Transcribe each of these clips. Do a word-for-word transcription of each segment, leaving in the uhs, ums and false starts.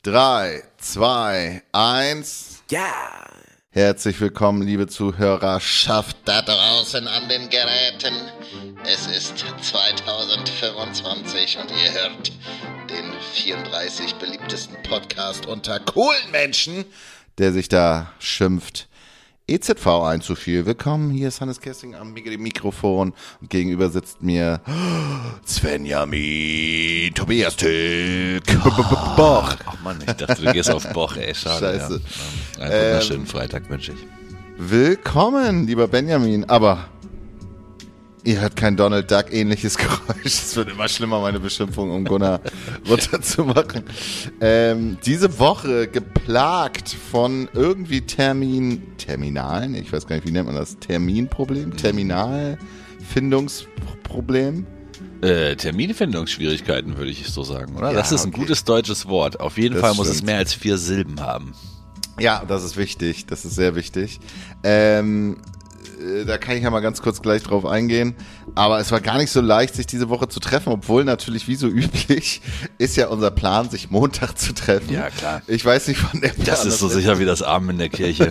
drei, zwei, eins. Ja! Herzlich willkommen, liebe Zuhörerschaft da draußen an den Geräten. Es ist zweitausendfünfundzwanzig und ihr hört den vierunddreißig beliebtesten Podcast unter coolen Menschen, der sich da schimpft. E Z V ein zu viel. Willkommen, hier ist Hannes Kessing am Mikrofon und gegenüber sitzt mir Svenjamin Tobias Tück Boch. Ach Mann, ich dachte, du gehst auf Boch, ey, schade. Scheiße. Ja. Einen wunderschönen ähm, Freitag wünsche ich. Willkommen, lieber Benjamin, aber ihr hört kein Donald Duck ähnliches Geräusch. Es wird immer schlimmer, meine Beschimpfung, um Gunnar runterzumachen. Ähm, diese Woche geplagt von irgendwie Termin, Terminalen, ich weiß gar nicht, wie nennt man das? Terminproblem? Terminalfindungsproblem? Äh, Terminfindungsschwierigkeiten würde ich so sagen, oder? Ja, das ist ein okay. gutes deutsches Wort. Auf jeden Das Fall muss stimmt. es mehr als vier Silben haben. Ja, das ist wichtig, das ist sehr wichtig. Ähm, Da kann ich ja mal ganz kurz gleich drauf eingehen. Aber es war gar nicht so leicht, sich diese Woche zu treffen, obwohl natürlich, wie so üblich, ist ja unser Plan, sich Montag zu treffen. Ja, klar. Ich weiß nicht von der Plan. Das ist so sicher wie das Amen in der Kirche.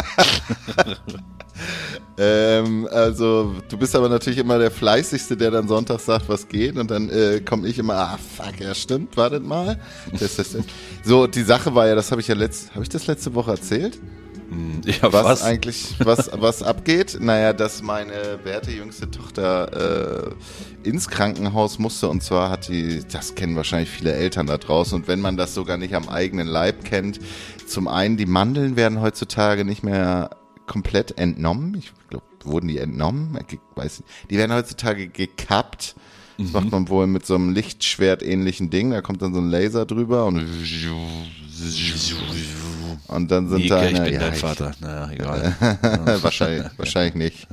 ähm, also, du bist aber natürlich immer der Fleißigste, der dann Sonntag sagt, was geht. Und dann äh, komme ich immer, ah, fuck, ja stimmt, wartet mal. Das, das, das. So, die Sache war ja, das habe ich ja letzt, habe ich das letzte Woche erzählt? Ja, was, was eigentlich, was, was abgeht? Naja, dass meine werte jüngste Tochter äh, ins Krankenhaus musste, und zwar hat die, das kennen wahrscheinlich viele Eltern da draußen, und wenn man das sogar nicht am eigenen Leib kennt, zum einen, die Mandeln werden heutzutage nicht mehr komplett entnommen, ich glaube, wurden die entnommen? Ich weiß nicht. Die werden heutzutage gekappt. Das mhm. macht man wohl mit so einem Lichtschwert-ähnlichen Ding, da kommt dann so ein Laser drüber und und dann sind Ike, da eine, ich bin ja, dein ich, Vater. Naja, egal. wahrscheinlich, wahrscheinlich nicht.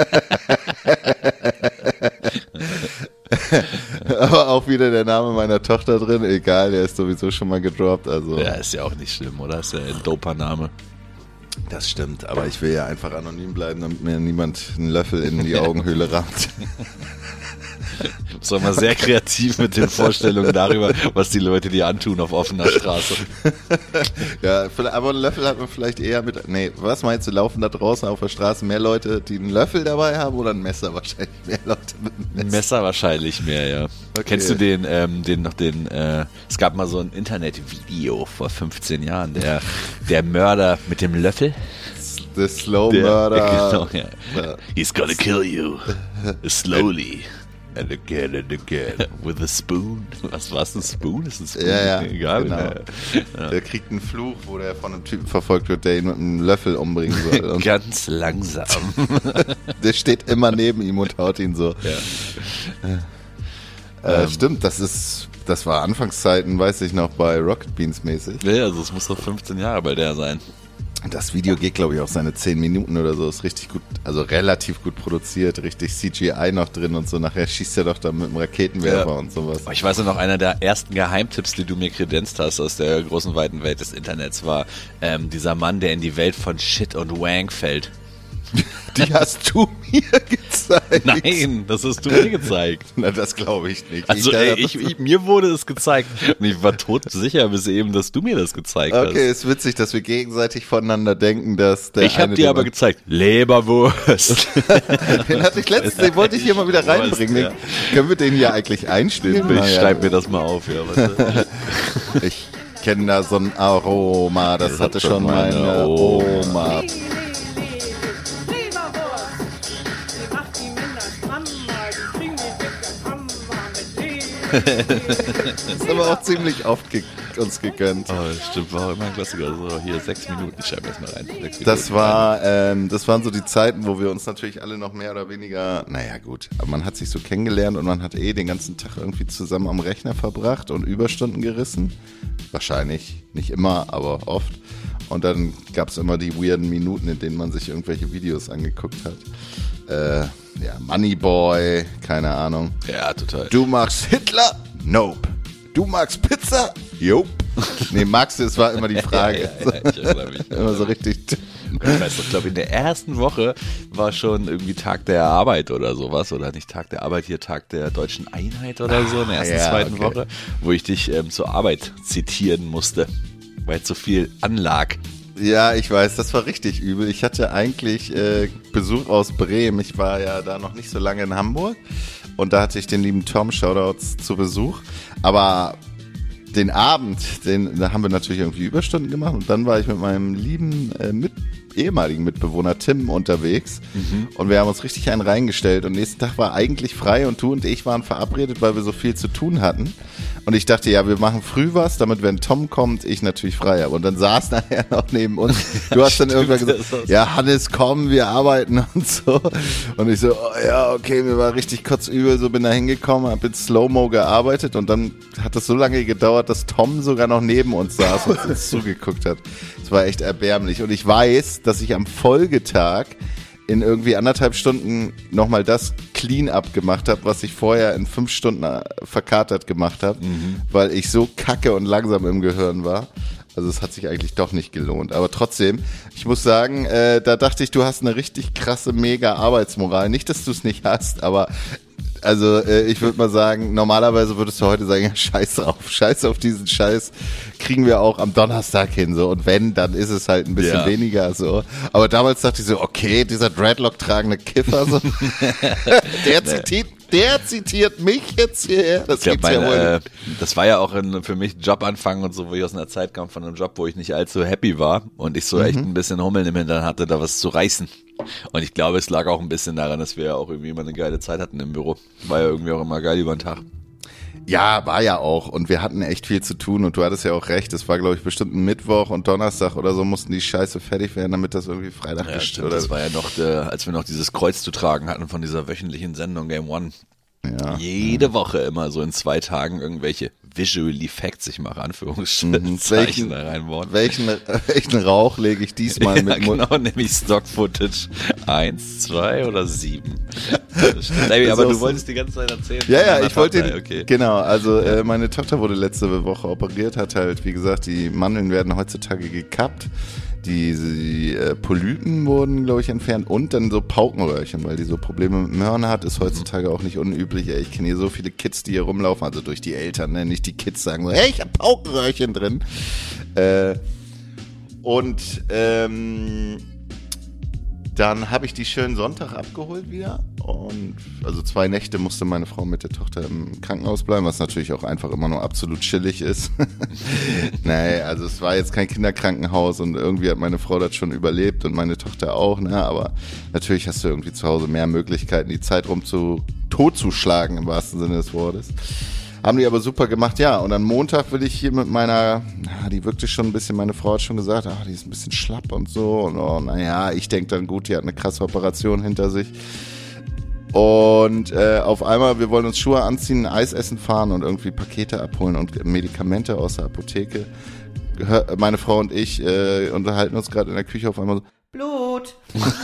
Aber auch wieder der Name meiner Tochter drin, egal, der ist sowieso schon mal gedroppt. Also. Ja, ist ja auch nicht schlimm, oder? Ist ja ein doper Name. Das stimmt, aber ich will ja einfach anonym bleiben, damit mir niemand einen Löffel in die Augenhöhle rammt. Das war mal sehr kreativ mit den Vorstellungen darüber, was die Leute dir antun auf offener Straße. Ja, aber einen Löffel hat man vielleicht eher mit. Nee, was meinst du, laufen da draußen auf der Straße mehr Leute, die einen Löffel dabei haben, oder ein Messer? Wahrscheinlich mehr Leute mit einem Messer. Messer wahrscheinlich mehr, ja. Okay. Kennst du den, ähm, den noch den, äh, es gab mal so ein Internetvideo vor fünfzehn Jahren, der, der Mörder mit dem Löffel? The Slow Der, Murder. Genau, ja. He's gonna kill you. Slowly. And again and again. With a spoon. Was war's, ein Spoon? Ist ein Spoon? Ja, ja, Egal. genau. Ja. Der kriegt einen Fluch, wo der von einem Typen verfolgt wird, der ihn mit einem Löffel umbringen soll. Und Ganz langsam. der steht immer neben ihm und haut ihn so. Ja. Äh, Ähm. Stimmt, das ist, das war Anfangszeiten, weiß ich noch, bei Rocket Beans mäßig. Ja, also es muss doch fünfzehn Jahre bei der sein. Das Video geht, glaube ich, auch seine zehn Minuten oder so. Ist richtig gut, also relativ gut produziert, richtig C G I noch drin und so. Nachher schießt er doch da mit einem Raketenwerfer Ja. und sowas. Ich weiß ja noch, einer der ersten Geheimtipps, die du mir kredenzt hast aus der großen, weiten Welt des Internets, war ähm, dieser Mann, der in die Welt von Shit und Wank fällt. Die hast du mir gezeigt. Nein, das hast du mir gezeigt. Na, das glaube ich nicht. Also ich, ey, ich, ich, mir wurde es gezeigt und ich war todsicher bis eben, dass du mir das gezeigt hast. Okay, ist witzig, dass wir gegenseitig voneinander denken, dass der Ich habe eine dir den- aber gezeigt, Leberwurst. Den hatte ich letztens, den wollte ich hier mal wieder reinbringen. Den, Ja. können wir den hier eigentlich einstellen? Ich Naja, schreib mir das mal auf, ja. Warte. Ich kenne da so ein Aroma, das, Das hatte hat schon schon meine meine Oma. Leberwurst. Die macht die Männer stramm, die kriegen die dicke Pampa mit Leberwurst. Das ist aber auch ziemlich oft ge uns gegönnt. Oh, das stimmt, war auch immer ein Klassiker. So, hier sechs Minuten, ich schreibe das mal rein. Sechs Das Minuten. war, ähm, das waren so die Zeiten, wo wir uns natürlich alle noch mehr oder weniger, naja gut, aber man hat sich so kennengelernt und man hat eh den ganzen Tag irgendwie zusammen am Rechner verbracht und Überstunden gerissen. Wahrscheinlich, nicht immer, aber oft. Und dann gab es immer die weirden Minuten, in denen man sich irgendwelche Videos angeguckt hat. Äh, ja, Moneyboy, keine Ahnung. Ja, total. Du magst Hitler? Nope. Du magst Pizza? Jope. Nee, magst du, es war immer die Frage. Ja, ja, ja, ich erinnere mich. Immer so richtig. Ich weiß noch, ich glaube, in der ersten Woche war schon irgendwie Tag der Arbeit oder sowas. Oder nicht Tag der Arbeit, hier Tag der deutschen Einheit oder so. In der ersten, Ja, zweiten okay. Woche, wo ich dich ähm, zur Arbeit zitieren musste, weil es so viel anlag. Ja, ich weiß, das war richtig übel. Ich hatte eigentlich äh, Besuch aus Bremen. Ich war ja da noch nicht so lange in Hamburg. Und da hatte ich den lieben Tom, Shoutouts, zu Besuch. Aber den Abend, den, da haben wir natürlich irgendwie Überstunden gemacht. Und dann war ich mit meinem lieben äh, mit, ehemaligen Mitbewohner Tim unterwegs. Mhm. Und wir haben uns richtig einen reingestellt. Und nächsten Tag war eigentlich frei und du und ich waren verabredet, weil wir so viel zu tun hatten. Und ich dachte, ja, wir machen früh was, damit wenn Tom kommt, ich natürlich frei habe. Und dann saß nachher noch neben uns. Du hast dann irgendwann gesagt, ja, Hannes, komm, wir arbeiten und so. Und ich so, oh, ja, okay, mir war richtig kotzübel, so bin da hingekommen, hab in Slow-Mo gearbeitet und dann hat das so lange gedauert, dass Tom sogar noch neben uns saß und uns zugeguckt hat. Das war echt erbärmlich. Und ich weiß, dass ich am Folgetag in irgendwie anderthalb Stunden nochmal das Clean-up gemacht habe, was ich vorher in fünf Stunden verkatert gemacht habe, mhm. weil ich so kacke und langsam im Gehirn war. Also es hat sich eigentlich doch nicht gelohnt. Aber trotzdem, ich muss sagen, äh, da dachte ich, du hast eine richtig krasse, mega Arbeitsmoral. Nicht, dass du es nicht hast, aber also äh, ich würde mal sagen, normalerweise würdest du heute sagen, ja, scheiß drauf, scheiß auf diesen Scheiß, kriegen wir auch am Donnerstag hin, so. Und wenn, dann ist es halt ein bisschen ja. weniger, so. Aber damals dachte ich so, okay, dieser Dreadlock-tragende Kiffer, so. der zitiert, der zitiert mich jetzt hierher. Das ich glaub, gibt's ja meine, wohl äh, nicht. Das war ja auch in, für mich Jobanfang und so, wo ich aus einer Zeit kam von einem Job, wo ich nicht allzu happy war und ich so mhm. echt ein bisschen Hummeln im Hintern hatte, da was zu reißen. Und ich glaube, es lag auch ein bisschen daran, dass wir ja auch irgendwie immer eine geile Zeit hatten im Büro. War ja irgendwie auch immer geil über den Tag. Ja, war ja auch. Und wir hatten echt viel zu tun und du hattest ja auch recht. Es war, glaube ich, bestimmt ein Mittwoch und Donnerstag oder so mussten die Scheiße fertig werden, damit das irgendwie Freitag ja, ist. Stimmt, oder das war ja noch, der, als wir noch dieses Kreuz zu tragen hatten von dieser wöchentlichen Sendung Game One. Ja. Jede Woche immer so in zwei Tagen irgendwelche Visual Effects, ich mache Anführungszeichen welchen, da reinbauen. Welchen, welchen Rauch lege ich diesmal ja, mit Mund? Genau, nämlich Stock-Footage eins, zwei oder sieben. Ey, aber du wolltest die ganze Zeit erzählen. Ja, ja, ich wollte, den, okay. genau, also äh, meine Tochter wurde letzte Woche operiert, hat halt, wie gesagt, die Mandeln werden heutzutage gekappt. Die, die äh, Polypen wurden, glaube ich, entfernt und dann so Paukenröhrchen, weil die so Probleme mit Möhren hat, ist heutzutage auch nicht unüblich. Ey, ich kenne hier so viele Kids, die hier rumlaufen, also durch die Eltern, ne? Nicht die Kids sagen so, hey, ich hab Paukenröhrchen drin. Äh, und ähm, dann habe ich die schönen Sonntag abgeholt wieder und also zwei Nächte musste meine Frau mit der Tochter im Krankenhaus bleiben, was natürlich auch einfach immer nur absolut chillig ist. Nee, also es war jetzt kein Kinderkrankenhaus und irgendwie hat meine Frau das schon überlebt und meine Tochter auch, ne? Aber natürlich hast du irgendwie zu Hause mehr Möglichkeiten, die Zeit rum zu totzuschlagen im wahrsten Sinne des Wortes. Haben die aber super gemacht, ja. Und am Montag will ich hier mit meiner, na, die wirkte schon ein bisschen, meine Frau hat schon gesagt, ach, die ist ein bisschen schlapp und so. Und oh, naja, ich denke dann, gut, die hat eine krasse Operation hinter sich. Und äh, auf einmal, wir wollen uns Schuhe anziehen, Eis essen fahren und irgendwie Pakete abholen und Medikamente aus der Apotheke. Meine Frau und ich äh, unterhalten uns gerade in der Küche auf einmal so, Blut.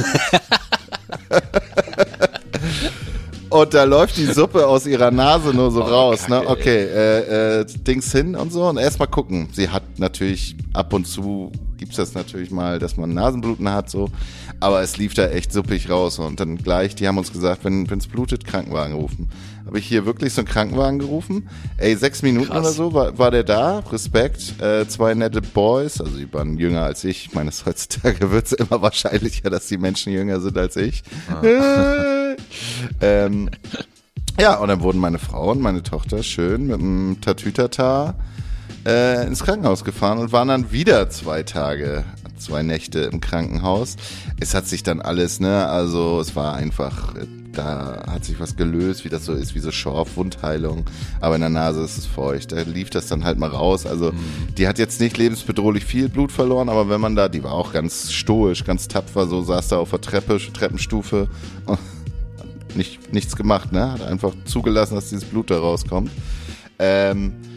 und da läuft die Suppe aus ihrer Nase nur so oh, raus, Kacke, ne? Okay, äh, äh, Dings hin und so und erstmal gucken. Sie hat natürlich ab und zu gibt's das natürlich mal, dass man Nasenbluten hat so, aber es lief da echt suppig raus und dann gleich, die haben uns gesagt, wenn wenn's blutet, Krankenwagen rufen. Habe ich hier wirklich so einen Krankenwagen gerufen? Ey, sechs Minuten Krass. Oder so war, war der da, Respekt, äh, zwei nette Boys, also die waren jünger als ich, ich meine, heutzutage wird's immer wahrscheinlicher, dass die Menschen jünger sind als ich. Ah. ähm, ja, und dann wurden meine Frau und meine Tochter schön mit einem Tatütata äh, ins Krankenhaus gefahren und waren dann wieder zwei Tage, zwei Nächte im Krankenhaus. Es hat sich dann alles, ne, also es war einfach, da hat sich was gelöst, wie das so ist, wie so Schorf, Wundheilung, aber in der Nase ist es feucht, da lief das dann halt mal raus, also mhm. die hat jetzt nicht lebensbedrohlich viel Blut verloren, aber wenn man da, die war auch ganz stoisch, ganz tapfer, so saß da auf der Treppe, Treppenstufe und nicht, nichts gemacht, ne, hat einfach zugelassen, dass dieses Blut da rauskommt. Ähm,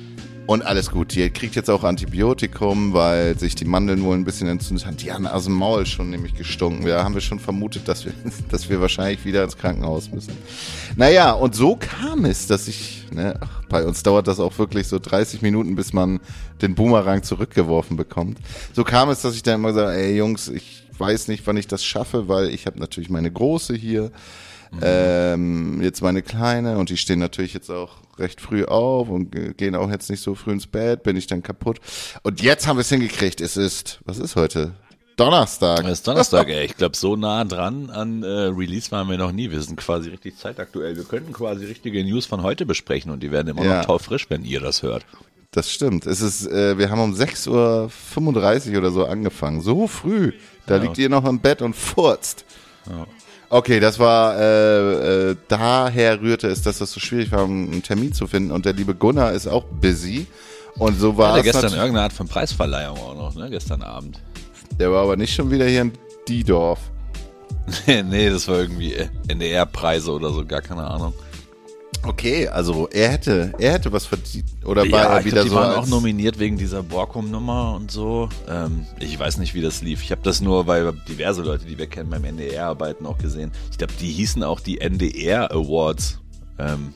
Und alles gut. Die kriegt jetzt auch Antibiotikum, weil sich die Mandeln wohl ein bisschen entzündet haben. Die haben aus dem Maul schon nämlich gestunken. Da haben wir schon vermutet, dass wir, dass wir wahrscheinlich wieder ins Krankenhaus müssen. Naja, und so kam es, dass ich, ne, ach, bei uns dauert das auch wirklich so dreißig Minuten, bis man den Boomerang zurückgeworfen bekommt. So kam es, dass ich dann immer gesagt habe, ey Jungs, ich weiß nicht, wann ich das schaffe, weil ich habe natürlich meine Große hier. Mhm. Ähm, jetzt meine Kleine und die stehen natürlich jetzt auch recht früh auf und gehen auch jetzt nicht so früh ins Bett, bin ich dann kaputt. Und jetzt haben wir es hingekriegt. Es ist, was ist heute? Donnerstag. Es ist Donnerstag, ey. Ich glaube, so nah dran an äh, Release waren wir noch nie. Wir sind quasi richtig zeitaktuell. Wir könnten quasi richtige News von heute besprechen und die werden immer Ja. noch taufrisch, wenn ihr das hört. Das stimmt. Es ist, äh, wir haben um sechs Uhr fünfunddreißig oder so angefangen. So früh. Da Ja. liegt ihr noch im Bett und furzt. Ja. Okay, das war, äh, äh, daher rührte es, dass das so schwierig war, einen Termin zu finden. Und der liebe Gunnar ist auch busy. Und so war Hatte es gestern natürlich- irgendeine Art von Preisverleihung auch noch, ne? Gestern Abend. Der war aber nicht schon wieder hier in Diedorf. Nee, das war irgendwie N D R-Preise oder so, gar keine Ahnung. Okay, also er hätte, er hätte was verdient. Oder war Ja, er ich wieder glaub, die so waren als, auch nominiert wegen dieser Borkum-Nummer und so. Ähm, ich weiß nicht, wie das lief. Ich habe das nur, weil diverse Leute, die wir kennen, beim N D R arbeiten, auch gesehen. Ich glaube, die hießen auch die N D R Awards. Ähm,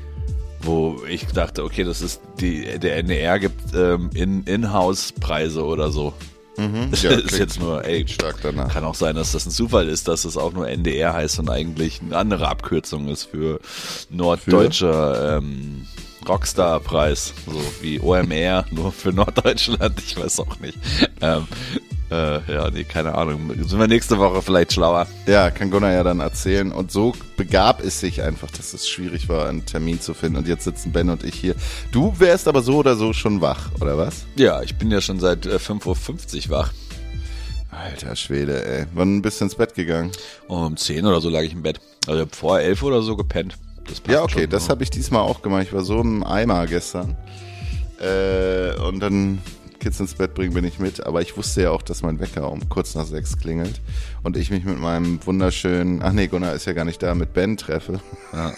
wo ich dachte, okay, das ist die, der N D R gibt ähm, in, In-House-Preise oder so. Mhm, Das ja, ist klingt- jetzt nur, ey, klingt stark danach. kann auch sein, dass das ein Zufall ist, dass es auch nur N D R heißt und eigentlich eine andere Abkürzung ist für norddeutscher ähm, Rockstar-Preis, so wie O M R, nur für Norddeutschland, ich weiß auch nicht. Ähm, äh, ja, nee, keine Ahnung. Sind wir nächste Woche vielleicht schlauer? Ja, kann Gunnar ja dann erzählen. Und so begab es sich einfach, dass es schwierig war, einen Termin zu finden. Und jetzt sitzen Ben und ich hier. Du wärst aber so oder so schon wach, oder was? Ja, ich bin ja schon seit äh, fünf Uhr fünfzig wach. Alter Schwede, ey. Wann bist du ins Bett gegangen? Um zehn oder so lag ich im Bett. Also ich hab vor elf oder so gepennt. Das passt Ja, okay, schon, das ne? habe ich diesmal auch gemacht. Ich war so im Eimer gestern. Äh, und dann Kids ins Bett bringen bin ich mit. Aber ich wusste ja auch, dass mein Wecker um kurz nach sechs klingelt. Und ich mich mit meinem wunderschönen, ach nee, Gunnar ist ja gar nicht da, mit Ben treffe. Ja.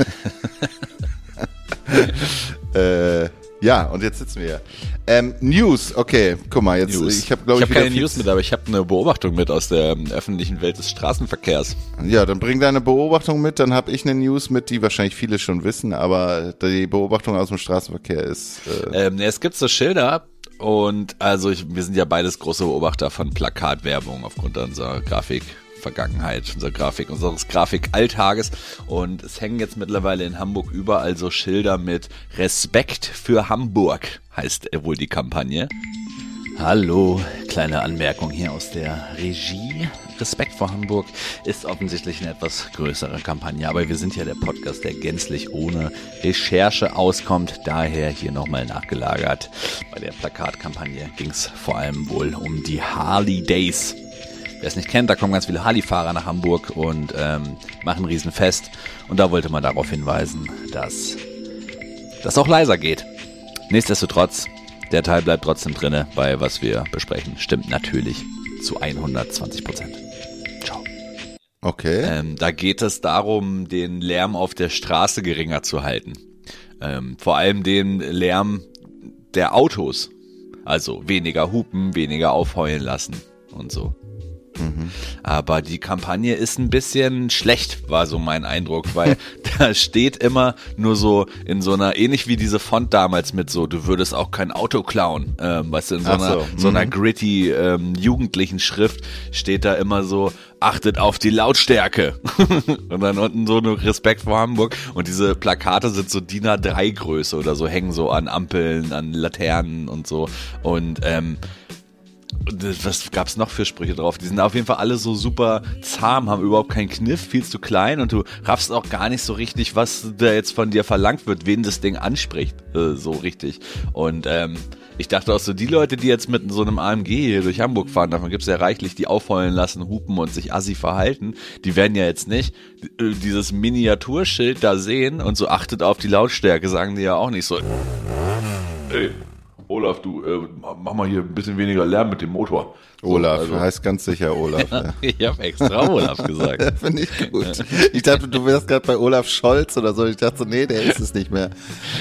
äh, ja, und jetzt sitzen wir hier. Ähm, News, okay, guck mal, jetzt, News. ich habe glaube ich ich, hab keine wieder News mit, aber ich habe eine Beobachtung mit aus der ähm, öffentlichen Welt des Straßenverkehrs. Ja, dann bring deine Beobachtung mit, dann habe ich eine News mit, die wahrscheinlich viele schon wissen, aber die Beobachtung aus dem Straßenverkehr ist, äh, Ähm, es gibt so Schilder und also ich, wir sind ja beides große Beobachter von Plakatwerbung aufgrund unserer Grafikvergangenheit, unserer Grafik, unseres Grafikalltages und es hängen jetzt mittlerweile in Hamburg überall so Schilder mit Respekt für Hamburg, heißt wohl die Kampagne. Hallo, kleine Anmerkung hier aus der Regie. Respekt vor Hamburg ist offensichtlich eine etwas größere Kampagne, aber wir sind ja der Podcast, der gänzlich ohne Recherche auskommt, daher hier nochmal nachgelagert. Bei der Plakatkampagne ging es vor allem wohl um die Harley Days. Wer es nicht kennt, da kommen ganz viele Harley-Fahrer nach Hamburg und ähm, machen ein Riesenfest und da wollte man darauf hinweisen, dass das auch leiser geht. Nichtsdestotrotz, der Teil bleibt trotzdem drinne bei was wir besprechen. Stimmt natürlich zu hundertzwanzig Prozent. Ciao. okay. Ähm, da geht es darum, den Lärm auf der Straße geringer zu halten. Ähm, vor allem den Lärm der Autos. Also weniger hupen, weniger aufheulen lassen und so. Aber die Kampagne ist ein bisschen schlecht, war so mein Eindruck, weil da steht immer nur so in so einer, ähnlich wie diese Font damals mit so, du würdest auch kein Auto klauen, ähm, weißt du, in so Ach einer, so, so einer mhm. gritty, ähm, jugendlichen Schrift steht da immer so, achtet auf die Lautstärke. Und dann unten so nur Respekt vor Hamburg und diese Plakate sind so D I N A drei Größe oder so, hängen so an Ampeln, an Laternen und so und ähm, was gab's noch für Sprüche drauf? Die sind auf jeden Fall alle so super zahm, haben überhaupt keinen Kniff, viel zu klein und du raffst auch gar nicht so richtig, was da jetzt von dir verlangt wird, wen das Ding anspricht, äh, so richtig. Und ähm, ich dachte auch so, die Leute, die jetzt mit so einem A M G hier durch Hamburg fahren, davon gibt's ja reichlich, die aufheulen lassen, hupen und sich assi verhalten, die werden ja jetzt nicht äh, dieses Miniaturschild da sehen und so achtet auf die Lautstärke, sagen die ja auch nicht so. Ey. Olaf, du, äh, mach mal hier ein bisschen weniger Lärm mit dem Motor. So, Olaf, also. heißt ganz sicher Olaf. Ja. Ich habe extra Olaf gesagt. Ja, finde ich gut. Ich dachte, du wärst gerade bei Olaf Scholz oder so. Ich dachte so, nee, der ist es nicht mehr.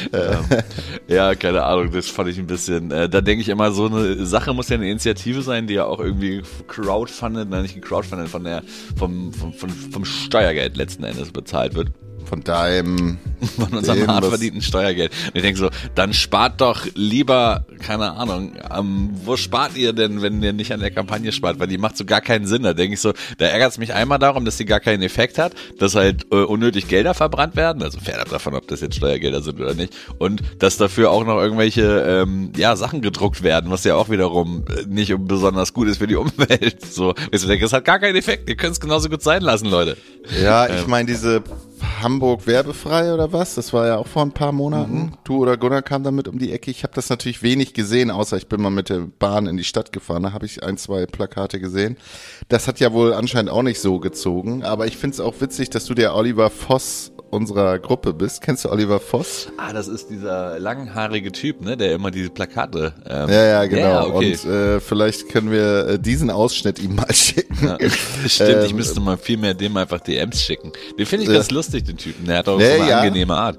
Ja, keine Ahnung, das fand ich ein bisschen, äh, da denke ich immer, so eine Sache muss ja eine Initiative sein, die ja auch irgendwie crowdfunded, nein, nicht crowdfunded, von der, vom, vom, vom, vom Steuergeld letzten Endes bezahlt wird. Von deinem... Von unserem hart verdienten Steuergeld. Und ich denke so, dann spart doch lieber, keine Ahnung, ähm, wo spart ihr denn, wenn ihr nicht an der Kampagne spart? Weil die macht so gar keinen Sinn. Da denke ich so, da ärgert es mich einmal darum, dass die gar keinen Effekt hat, dass halt äh, unnötig Gelder verbrannt werden, also fernab davon, ob das jetzt Steuergelder sind oder nicht. Und dass dafür auch noch irgendwelche ähm, ja Sachen gedruckt werden, was ja auch wiederum nicht besonders gut ist für die Umwelt. So, ich denke, das hat gar keinen Effekt. Ihr könnt es genauso gut sein lassen, Leute. Ja, ich meine, diese Hamburg werbefrei oder was? Das war ja auch vor ein paar Monaten. Mhm. Du oder Gunnar kam damit um die Ecke. Ich habe das natürlich wenig gesehen, außer ich bin mal mit der Bahn in die Stadt gefahren. Da habe ich ein, zwei Plakate gesehen. Das hat ja wohl anscheinend auch nicht so gezogen. Aber ich finde es auch witzig, dass du der Oliver Voss unserer Gruppe bist. Kennst du Oliver Voss? Ah, das ist dieser langhaarige Typ, ne, der immer diese Plakate. Ähm, ja, ja, genau. Ja, okay. Und äh, vielleicht können wir äh, diesen Ausschnitt ihm mal schicken. Ja, stimmt, ähm, ich müsste mal viel mehr dem einfach D Ms schicken. Den finde ich äh, ganz lustig, den Typen. Der hat auch nee, so eine ja. angenehme Art.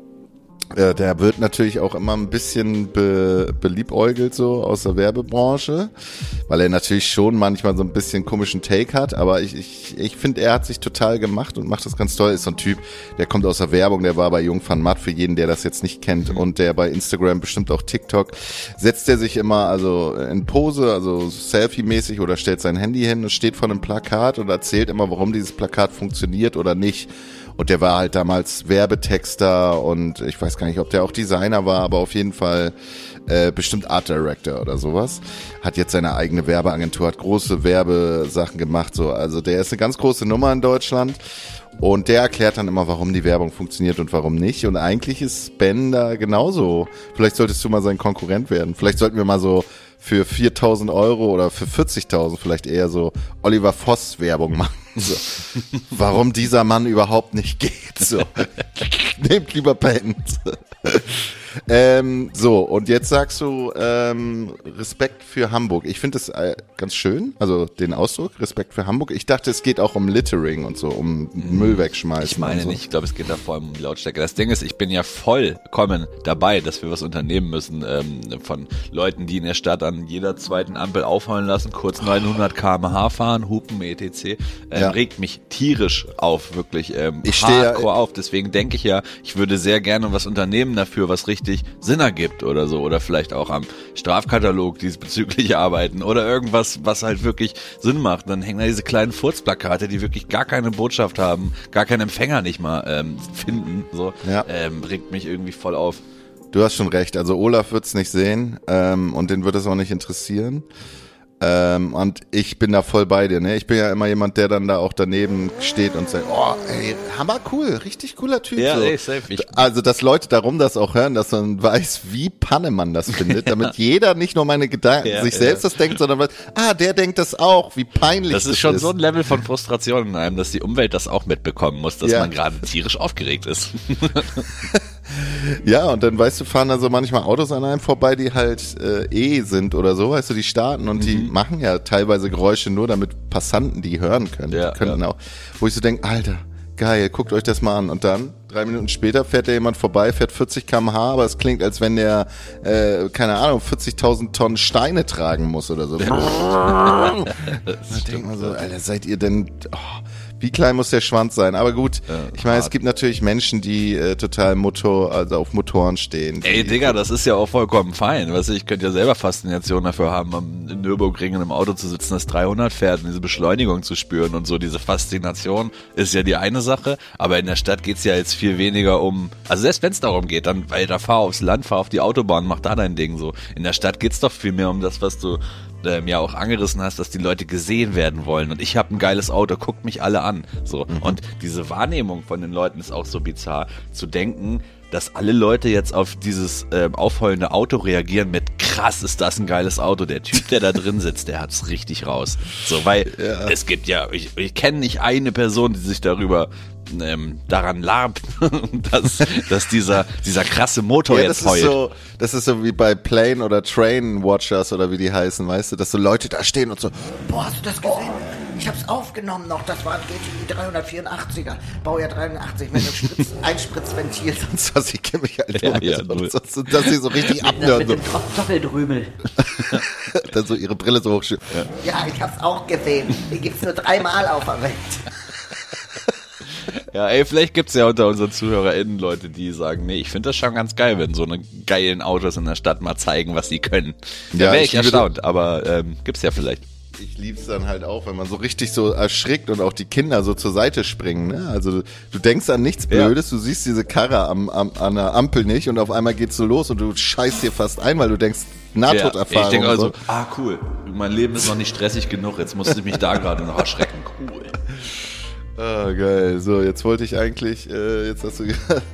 Äh, der wird natürlich auch immer ein bisschen be, beliebäugelt so aus der Werbebranche, weil er natürlich schon manchmal so ein bisschen komischen Take hat, aber ich ich ich finde, er hat sich total gemacht und macht das ganz toll. Ist so ein Typ, der kommt aus der Werbung, der war bei Jung van Matt, für jeden, der das jetzt nicht kennt, mhm. und der bei Instagram, bestimmt auch TikTok, setzt er sich immer also in Pose, also Selfie-mäßig oder stellt sein Handy hin und steht vor einem Plakat und erzählt immer, warum dieses Plakat funktioniert oder nicht. Und der war halt damals Werbetexter und ich weiß gar nicht, ob der auch Designer war, aber auf jeden Fall äh, bestimmt Art Director oder sowas. Hat jetzt seine eigene Werbeagentur, hat große Werbesachen gemacht. So, also der ist eine ganz große Nummer in Deutschland. Und der erklärt dann immer, warum die Werbung funktioniert und warum nicht. Und eigentlich ist Ben da genauso. Vielleicht solltest du mal sein Konkurrent werden. Vielleicht sollten wir mal so für viertausend Euro oder für vierzigtausend vielleicht eher so Oliver Voss Werbung machen. So. Warum dieser Mann überhaupt nicht geht. So. Nehmt lieber Ben. Ähm, so, und jetzt sagst du ähm, Respekt für Hamburg. Ich finde das äh, ganz schön, also den Ausdruck, Respekt für Hamburg. Ich dachte, es geht auch um Littering und so, um mhm. Müll wegschmeißen. Ich meine so. nicht, ich glaube, es geht da vor allem um die Lautstärke. Das Ding ist, ich bin ja vollkommen dabei, dass wir was unternehmen müssen ähm, von Leuten, die in der Stadt an jeder zweiten Ampel aufheulen lassen, kurz neunhundert Kilometer pro Stunde fahren, hupen, et cetera. Ähm, ja. Regt mich tierisch auf, wirklich ähm, ich hardcore ja, auf. Deswegen denke ich ja, ich würde sehr gerne was unternehmen dafür, was richtig Sinn ergibt oder so, oder vielleicht auch am Strafkatalog diesbezüglich arbeiten oder irgendwas, was halt wirklich Sinn macht. Dann hängen da diese kleinen Furzplakate, die wirklich gar keine Botschaft haben, gar keinen Empfänger nicht mal ähm, finden, so, ja. ähm, regt mich irgendwie voll auf. Du hast schon recht, also Olaf wird's nicht sehen ähm, und den wird es auch nicht interessieren. Ähm, und ich bin da voll bei dir, ne? Ich bin ja immer jemand, der dann da auch daneben steht und sagt, oh, ey, hammer cool, richtig cooler Typ. Ja, so. ey, safe. Ich Also, dass Leute darum das auch hören, dass man weiß, wie Panne man das findet, damit ja. jeder nicht nur meine Gedanken, ja, sich ja. selbst das denkt, sondern weiß, ah, der denkt das auch, wie peinlich das ist. Das ist das schon ist. so ein Level von Frustration in einem, dass die Umwelt das auch mitbekommen muss, dass ja. man gerade tierisch aufgeregt ist. Ja, und dann, weißt du, fahren da so manchmal Autos an einem vorbei, die halt äh, eh sind oder so, weißt du, die starten und mhm. die machen ja teilweise Geräusche nur, damit Passanten die hören können. Ja, die könnten ja. auch, wo ich so denke, Alter, geil, guckt euch das mal an. Und dann, drei Minuten später, fährt da jemand vorbei, fährt vierzig Kilometer pro Stunde, aber es klingt, als wenn der, äh, keine Ahnung, vierzigtausend Tonnen Steine tragen muss oder so. Da denkt man so, Alter, seid ihr denn... Oh, wie klein muss der Schwanz sein? Aber gut, ja, ich meine, es gibt natürlich Menschen, die äh, total Motor, also auf Motoren stehen. Ey, Digga, das ist ja auch vollkommen fein. Weißt du, ich könnte ja selber Faszination dafür haben, am Nürburgring in einem Auto zu sitzen, das dreihundert fährt und diese Beschleunigung zu spüren und so. Diese Faszination ist ja die eine Sache, aber in der Stadt geht's ja jetzt viel weniger um, also selbst wenn es darum geht, dann, weil da fahr aufs Land, fahr auf die Autobahn, mach da dein Ding so. In der Stadt geht's doch viel mehr um das, was du ähm, ja auch angerissen hast, dass die Leute gesehen werden wollen und ich habe ein geiles Auto, guckt mich alle an. So. Mhm. Und diese Wahrnehmung von den Leuten ist auch so bizarr, zu denken, dass alle Leute jetzt auf dieses ähm, aufheulende Auto reagieren mit krass, ist das ein geiles Auto. Der Typ, der da drin sitzt, der hat's richtig raus. So, weil ja. es gibt ja, ich, ich kenne nicht eine Person, die sich darüber ähm, daran labt, dass, dass dieser, dieser krasse Motor Ja, jetzt das ist heult. so, das ist so wie bei Plane oder Train Watchers oder wie die heißen, weißt du, dass so Leute da stehen und so, Boah, hast du das gesehen? Ich hab's aufgenommen noch. Das war ein G T I dreihundertvierundachtziger. Baujahr dreiundachtzig mit einem Spritz, Einspritzventil. sonst was, ich kenne mich halt Ja, nur ja, mit, null. so, so, dass sie so richtig Mit, abnörden, mit so, dem Tro- Doppeldrümel. dann so ihre Brille so hochschieben. Ja, ich hab's auch gesehen. Die gibt's nur dreimal auf der Welt. Ja, ey, vielleicht gibt's ja unter unseren ZuhörerInnen Leute, die sagen, nee, ich finde das schon ganz geil, wenn so eine geilen Autos in der Stadt mal zeigen, was sie können. Da Ja, wäre ich ich liebe erstaunt, aber ähm, gibt's ja vielleicht. Ich lieb's dann halt auch, wenn man so richtig so erschrickt und auch die Kinder so zur Seite springen. Ne? Also du denkst an nichts Blödes, du siehst diese Karre am, am, an der Ampel nicht und auf einmal geht's so los und du scheißt dir fast ein, weil du denkst, Nahtoderfahrung. ich denke und also, so. ah cool, mein Leben ist noch nicht stressig genug, jetzt musste ich mich da gerade noch erschrecken. Cool. Ah, geil. So, jetzt wollte ich eigentlich, äh, jetzt hast du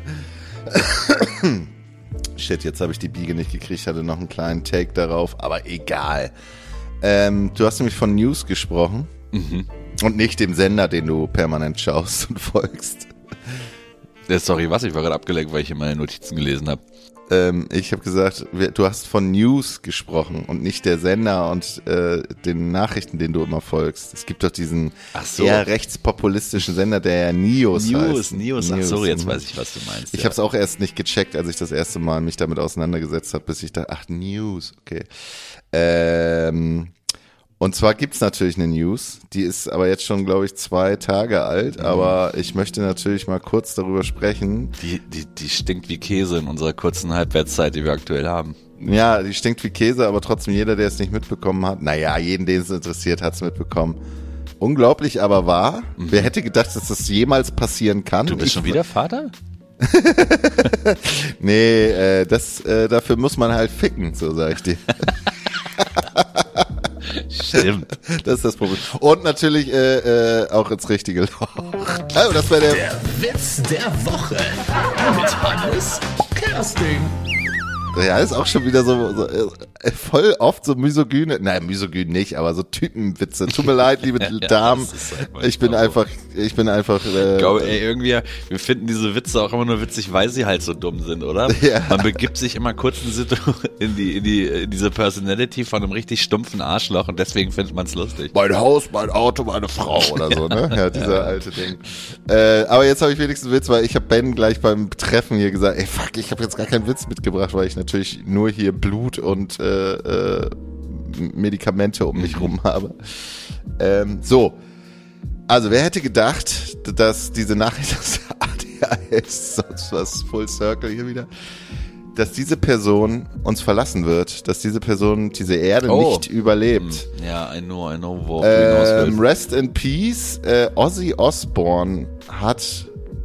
Shit, jetzt habe ich die Biege nicht gekriegt, hatte noch einen kleinen Take darauf, aber egal. Ähm, du hast nämlich von News gesprochen Mhm. und nicht dem Sender, den du permanent schaust und folgst. Ja, sorry, was? Ich war gerade abgelenkt, weil ich hier meine Notizen gelesen habe. Ähm, ich habe gesagt, wir- du hast von News gesprochen und nicht der Sender und äh, den Nachrichten, denen du immer folgst. Es gibt doch diesen Ach so. eher rechtspopulistischen Sender, der ja News, News, heißt. News, ach so, jetzt mhm. weiß ich, was du meinst. Ich ja. habe es auch erst nicht gecheckt, als ich das erste Mal mich damit auseinandergesetzt habe, bis ich dachte, ach, News, okay. Ähm, und zwar gibt's natürlich eine News, die ist aber jetzt schon, glaube ich, zwei Tage alt, Mhm. aber ich möchte natürlich mal kurz darüber sprechen. Die, die, die stinkt wie Käse in unserer kurzen Halbwertszeit, die wir aktuell haben. Ja, die stinkt wie Käse, aber trotzdem jeder, der es nicht mitbekommen hat, naja, jeden, den es interessiert, hat's mitbekommen. Unglaublich, aber wahr. Wer hätte gedacht, dass das jemals passieren kann? Du bist Ich- schon wieder Vater? Nee, äh, das, äh, dafür muss man halt ficken, so sag ich dir. Stimmt. Das ist das Problem. Und natürlich äh, äh, auch ins richtige Loch. Oh, das wäre der. Der Witz der Woche mit Hannes Kersting. Ja, ist auch schon wieder so, so äh, voll oft so misogyne. Nein, misogyn nicht, aber so Typenwitze. Tut mir leid, liebe Ja, Damen. das ist halt manchmal Ich bin so. einfach, ich bin einfach. Äh, Ich glaube, ey, irgendwie, wir finden diese Witze auch immer nur witzig, weil sie halt so dumm sind, oder? Ja. Man begibt sich immer kurz in, Situ- in, die, in, die, in diese Personality von einem richtig stumpfen Arschloch und deswegen findet man es lustig. mein Haus, mein Auto, meine Frau oder so, ne? Ja, dieser alte Ding. Äh, aber jetzt habe ich wenigstens einen Witz, weil ich habe Ben gleich beim Treffen hier gesagt, ey fuck, ich habe jetzt gar keinen Witz mitgebracht, weil ich natürlich nur hier Blut und äh, äh, Medikamente um mich rum habe. Ähm, so, also wer hätte gedacht, dass diese Nachricht aus A D H S, sonst was, Full Circle hier wieder, dass diese Person uns verlassen wird, dass diese Person diese Erde Oh. nicht überlebt. Ja, I know, I know, worauf du hinaus Ähm, willst. Rest in Peace, äh, Ozzy Osbourne hat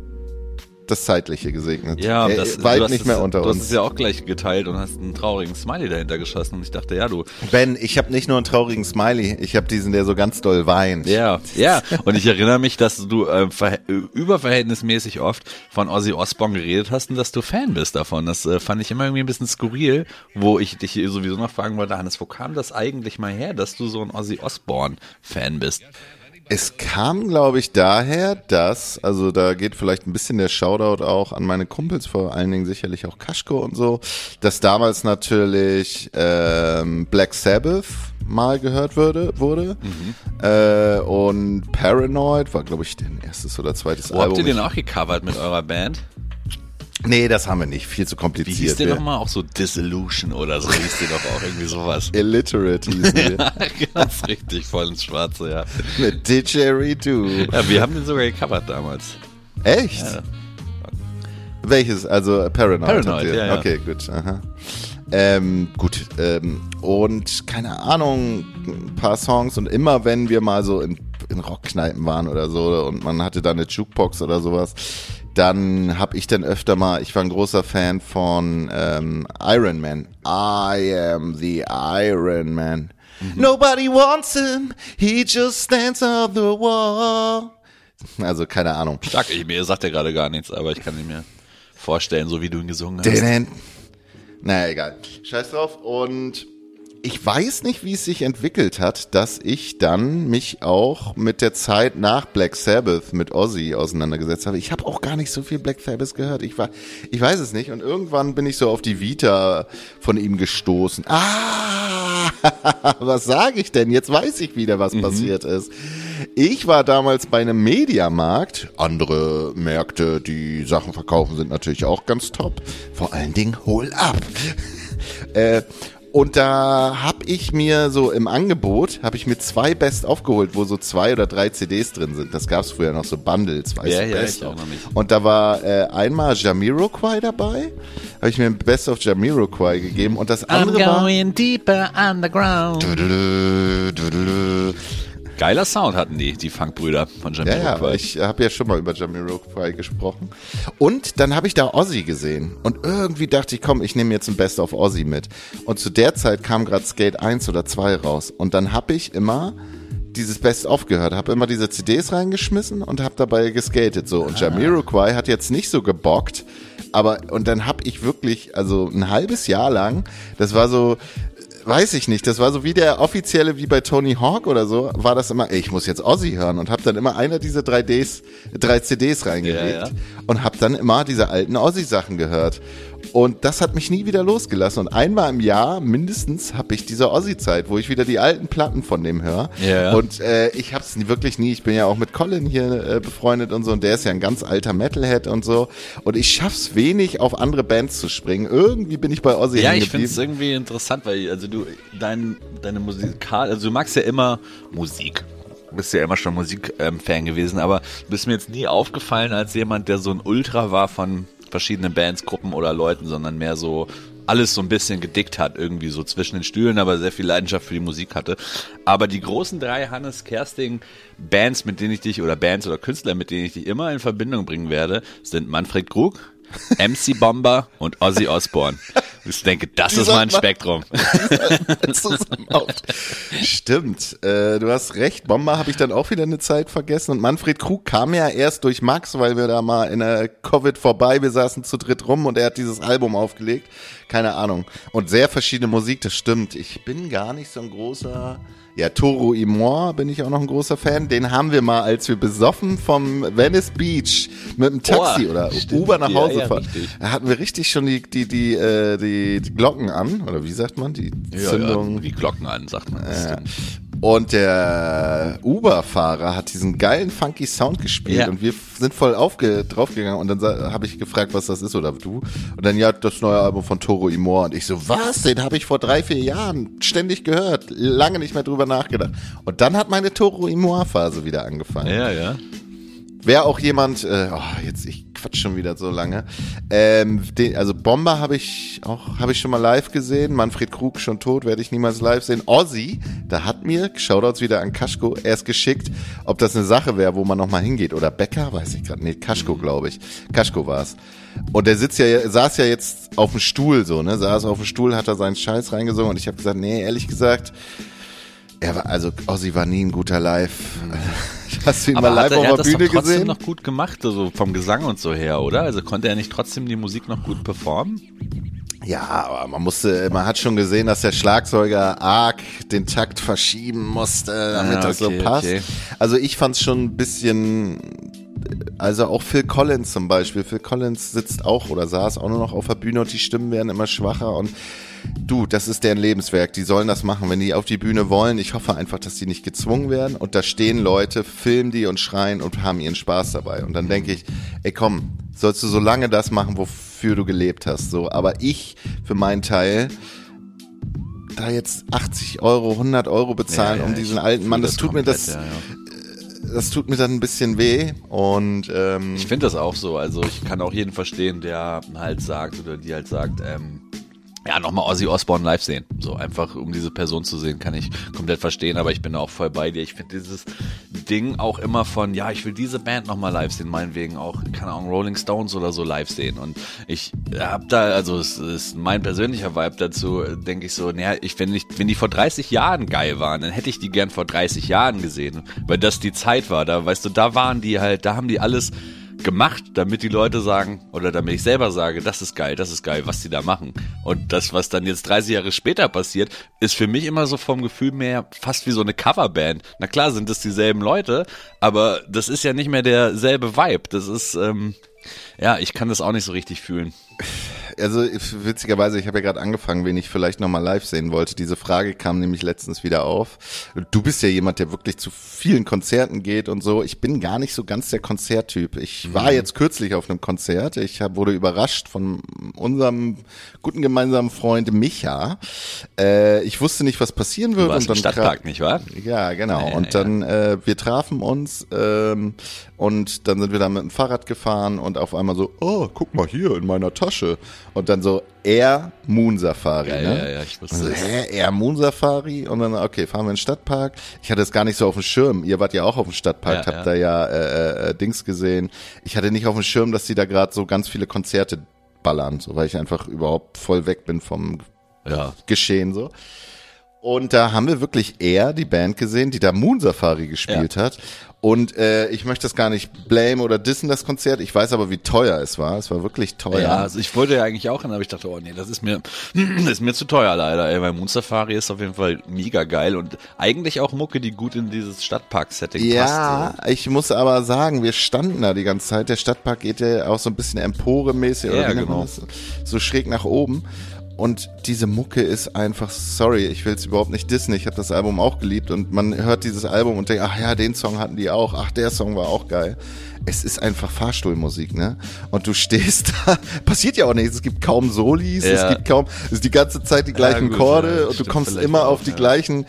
das Zeitliche gesegnet. Ja, er das, weit du hast nicht es, mehr unter du hast uns. es ja auch gleich geteilt und hast einen traurigen Smiley dahinter geschossen und ich dachte, ja, du, Ben, ich habe nicht nur einen traurigen Smiley, ich habe diesen, der so ganz doll weint. ja, ja. Und ich erinnere mich, dass du äh, verhä- äh, überverhältnismäßig oft von Ozzy Osbourne geredet hast und dass du Fan bist davon. Das äh, fand ich immer irgendwie ein bisschen skurril, wo ich dich sowieso noch fragen wollte, Hannes, wo kam das eigentlich mal her, dass du so ein Ozzy Osbourne-Fan bist? Es kam, glaube ich, daher, dass, also da geht vielleicht ein bisschen der Shoutout auch an meine Kumpels, vor allen Dingen sicherlich auch Kaschko und so, dass damals natürlich ähm, Black Sabbath mal gehört würde, wurde Mhm. äh, und Paranoid war, glaube ich, dein erstes oder zweites Wo Album. habt ihr den Ich- auch gecovert mit eurer Band? Nee, das haben wir nicht, viel zu Wie kompliziert. hieß der Wir- nochmal? Auch so Dissolution oder so hieß der doch auch irgendwie sowas. Illiterate hießen wir. Ganz richtig, voll ins Schwarze, ja. Mit Didgeridoo. Ja, wir haben den sogar gecovert damals. Echt? Ja. Welches? Also Paranoid. Paranoid, habt ihr? ja, ja. Okay, gut. Aha. Ähm, gut. Ähm, und keine Ahnung, ein paar Songs und immer wenn wir mal so in, in Rockkneipen waren oder so und man hatte da eine Jukebox oder sowas, dann hab ich dann öfter mal, ich war ein großer Fan von ähm, Iron Man. I am the Iron Man. Mhm. Nobody wants him, he just stands on the wall. Also keine Ahnung. Stark, ich, mir sagt er gerade gar nichts, aber ich kann ihn mir vorstellen, so wie du ihn gesungen hast. Den, naja, egal. Scheiß drauf. Und ich weiß nicht, wie es sich entwickelt hat, dass ich dann mich auch mit der Zeit nach Black Sabbath mit Ozzy auseinandergesetzt habe. Ich habe auch gar nicht so viel Black Sabbath gehört. Ich war, ich weiß es nicht. Und irgendwann bin ich so auf die Vita von ihm gestoßen. Ah, was sage ich denn? Jetzt weiß ich wieder, was mhm. passiert ist. Ich war damals bei einem Mediamarkt. Andere Märkte, die Sachen verkaufen, sind natürlich auch ganz top. Vor allen Dingen Hol ab. äh, Und da habe ich mir so im Angebot, habe ich mir zwei Best aufgeholt, wo so zwei oder drei C Ds drin sind. Das gab's früher noch so Bundles, weißt ja, du, ja, Best ich of. auch noch nicht. Und da war äh, einmal Jamiroquai dabei, habe ich mir ein Best of Jamiroquai gegeben und das andere I'm war going deeper underground. Geiler Sound hatten die, die Funkbrüder von Ja, Jamiroquai. ja, ich habe ja schon mal über Jamiroquai gesprochen. Und dann habe ich da Ozzy gesehen. Und irgendwie dachte ich, komm, ich nehme jetzt ein Best of Ozzy mit. Und zu der Zeit kam gerade Skate eins oder zwei raus. Und dann habe ich immer dieses Best of gehört, habe immer diese C Ds reingeschmissen und habe dabei geskatet. So. Und Jamiroquai hat jetzt nicht so gebockt. Aber, und dann habe ich wirklich, also ein halbes Jahr lang, das war so... Weiß ich nicht, das war so wie der offizielle, wie bei Tony Hawk oder so, war das immer, ey, ich muss jetzt Ozzy hören und hab dann immer einer dieser drei Ds, drei C Ds reingelegt ja, ja. und hab dann immer diese alten Ozzy-Sachen gehört. Und das hat mich nie wieder losgelassen. Und einmal im Jahr mindestens habe ich diese Ozzy-Zeit, wo ich wieder die alten Platten von dem höre. Ja. Und äh, ich hab's nie, wirklich nie, ich bin ja auch mit Colin hier äh, befreundet und so, und der ist ja ein ganz alter Metalhead und so. Und ich schaff's wenig, auf andere Bands zu springen. Irgendwie bin ich bei Ozzy Ja, hängen ich finde es geblieben. irgendwie interessant, weil also du dein, deine Musikal, also du magst ja immer Musik. Du bist ja immer schon Musikfan ähm, gewesen, aber du bist mir jetzt nie aufgefallen als jemand, der so ein Ultra war von verschiedenen Bands, Gruppen oder Leuten, sondern mehr so alles so ein bisschen gedickt hat, irgendwie so zwischen den Stühlen, aber sehr viel Leidenschaft für die Musik hatte. Aber die großen drei Hannes Kersting Bands, mit denen ich dich, oder Bands oder Künstler, mit denen ich dich immer in Verbindung bringen werde, sind Manfred Krug, M C Bomber und Ozzy Osbourne. Ich denke, das ist mein Spektrum. Stimmt, äh, du hast recht. Bomber habe ich dann auch wieder eine Zeit vergessen. Und Manfred Krug kam ja erst durch Max, weil wir da mal in der Covid vorbei, wir saßen zu dritt rum und er hat dieses Album aufgelegt. Keine Ahnung. Und sehr verschiedene Musik, das stimmt. Ich bin gar nicht so ein großer... Ja, Toro y Moi bin ich auch noch ein großer Fan. Den haben wir mal, als wir besoffen vom Venice Beach mit dem Taxi Oh, oder stimmt. Uber nach Hause Ja, ja, fahren. richtig. Da hatten wir richtig schon die, die, die, äh, die, die Glocken an. Oder wie sagt man? Die Ja, Zündung. ja, wie Glocken an, sagt man. Das Ja. stimmt. Und der Uber-Fahrer hat diesen geilen, funky Sound gespielt Ja. und wir sind voll aufge draufgegangen und dann habe ich gefragt, was das ist oder du. Und dann, ja, das neue Album von Toro y Moi. Und ich so, was? Den habe ich vor drei, vier Jahren ständig gehört, lange nicht mehr drüber nachgedacht. Und dann hat meine Toro y Moi-Phase wieder angefangen. Ja, ja. Wäre auch jemand, äh, oh, jetzt, ich quatsch schon wieder so lange. Ähm, den, also Bomber habe ich auch, habe ich schon mal live gesehen. Manfred Krug schon tot, werde ich niemals live sehen. Ozzy, da hat mir, Shoutouts wieder an Kaschko, erst geschickt, ob das eine Sache wäre, wo man nochmal hingeht. Oder Becker, weiß ich gerade. Nee, Kaschko, glaube ich. Kaschko war's. Und der sitzt ja, saß ja jetzt auf dem Stuhl so, ne? Saß auf dem Stuhl, hat er seinen Scheiß reingesungen und ich habe gesagt, nee, ehrlich gesagt, er war, also Ozzy war nie ein guter Live. Hast du ihn Aber mal hat live er, er auf hat der das Bühne doch trotzdem gesehen? noch gut gemacht, also vom Gesang und so her, oder? Also konnte er nicht trotzdem die Musik noch gut performen? Ja, aber man musste, man hat schon gesehen, dass der Schlagzeuger arg den Takt verschieben musste, damit Ah, das okay, so passt. okay. Also ich fand's schon ein bisschen, also auch Phil Collins zum Beispiel. Phil Collins sitzt auch oder saß auch nur noch auf der Bühne und die Stimmen werden immer schwacher und du, das ist deren Lebenswerk, die sollen das machen, wenn die auf die Bühne wollen. Ich hoffe einfach, dass die nicht gezwungen werden und da stehen Leute, filmen die und schreien und haben ihren Spaß dabei. Und dann denke ich, ey komm, sollst du so lange das machen, wofür du gelebt hast, so. Aber ich, für meinen Teil, da jetzt achtzig Euro, hundert Euro bezahlen, Ja, ja, um diesen ich alten Mann, fühl das tut mir komplett, das, ja, ja. das tut mir dann ein bisschen weh und ähm, Ich finde das auch so. Also ich kann auch jeden verstehen, der halt sagt oder die halt sagt, ähm, ja, nochmal Ozzy Osbourne live sehen. So einfach, um diese Person zu sehen, kann ich komplett verstehen, aber ich bin auch voll bei dir. Ich finde dieses Ding auch immer von, ja, ich will diese Band nochmal live sehen, meinetwegen auch, keine Ahnung, Rolling Stones oder so live sehen. Und ich hab da, also es ist mein persönlicher Vibe dazu, denke ich so, naja, ich, wenn, ich, wenn die vor dreißig Jahren geil waren, dann hätte ich die gern vor dreißig Jahren gesehen, weil das die Zeit war, da, weißt du, da waren die halt, da haben die alles gemacht, damit die Leute sagen, oder damit ich selber sage, das ist geil, das ist geil, was die da machen. Und das, was dann jetzt dreißig Jahre später passiert, ist für mich immer so vom Gefühl mehr fast wie so eine Coverband. Na klar sind es dieselben Leute, aber das ist ja nicht mehr derselbe Vibe. Das ist, ähm, ja, ich kann das auch nicht so richtig fühlen. Also witzigerweise, ich habe ja gerade angefangen, wen ich vielleicht nochmal live sehen wollte. Diese Frage kam nämlich letztens wieder auf. Du bist ja jemand, der wirklich zu vielen Konzerten geht und so. Ich bin gar nicht so ganz der Konzerttyp. Ich war jetzt kürzlich auf einem Konzert. Ich hab, wurde überrascht von unserem guten gemeinsamen Freund Micha. Äh, ich wusste nicht, was passieren würde. Du warst und dann im Stadtpark, nicht wahr? Ja, genau. Ja, und ja, dann, äh, wir trafen uns ähm, und dann sind wir da mit dem Fahrrad gefahren und auf einmal so, oh, guck mal hier in meiner Tasche. Und dann so, Air Moon Safari, Ja, ne? ja, ja, ich wusste Also, es. hä, Air Moon Safari? Und dann, okay, fahren wir in den Stadtpark. Ich hatte es gar nicht so auf dem Schirm. Ihr wart ja auch auf dem Stadtpark, Ja, habt ja. da ja äh, äh, Dings gesehen. Ich hatte nicht auf dem Schirm, dass die da gerade so ganz viele Konzerte ballern, so, weil ich einfach überhaupt voll weg bin vom Ja. Geschehen, so. Und da haben wir wirklich Air, die Band, gesehen, die da Moon Safari gespielt hat. Und äh, ich möchte das gar nicht blame oder dissen, das Konzert. Ich weiß aber, wie teuer es war. Es war wirklich teuer. Ja, also ich wollte ja eigentlich auch hin, aber ich dachte, oh nee, das ist mir, das ist mir zu teuer leider, ey, weil Moon Safari ist auf jeden Fall mega geil und eigentlich auch Mucke, die gut in dieses Stadtpark-Setting Ja, passt. ich muss aber sagen, wir standen da die ganze Zeit. Der Stadtpark geht ja auch so ein bisschen Empore-mäßig, oder Ja, wie nennt man genau. das? So schräg nach oben. Und diese Mucke ist einfach, sorry, ich will es überhaupt nicht dissen. Ich habe das Album auch geliebt und man hört dieses Album und denkt, ach ja, den Song hatten die auch. Ach, der Song war auch geil. Es ist einfach Fahrstuhlmusik, ne? Und du stehst da, passiert ja auch nichts. Es gibt kaum Solis, Ja. es gibt kaum, es ist die ganze Zeit die gleichen gut, Chorde ja, und du stimmt kommst vielleicht immer auch, auf die ja. gleichen.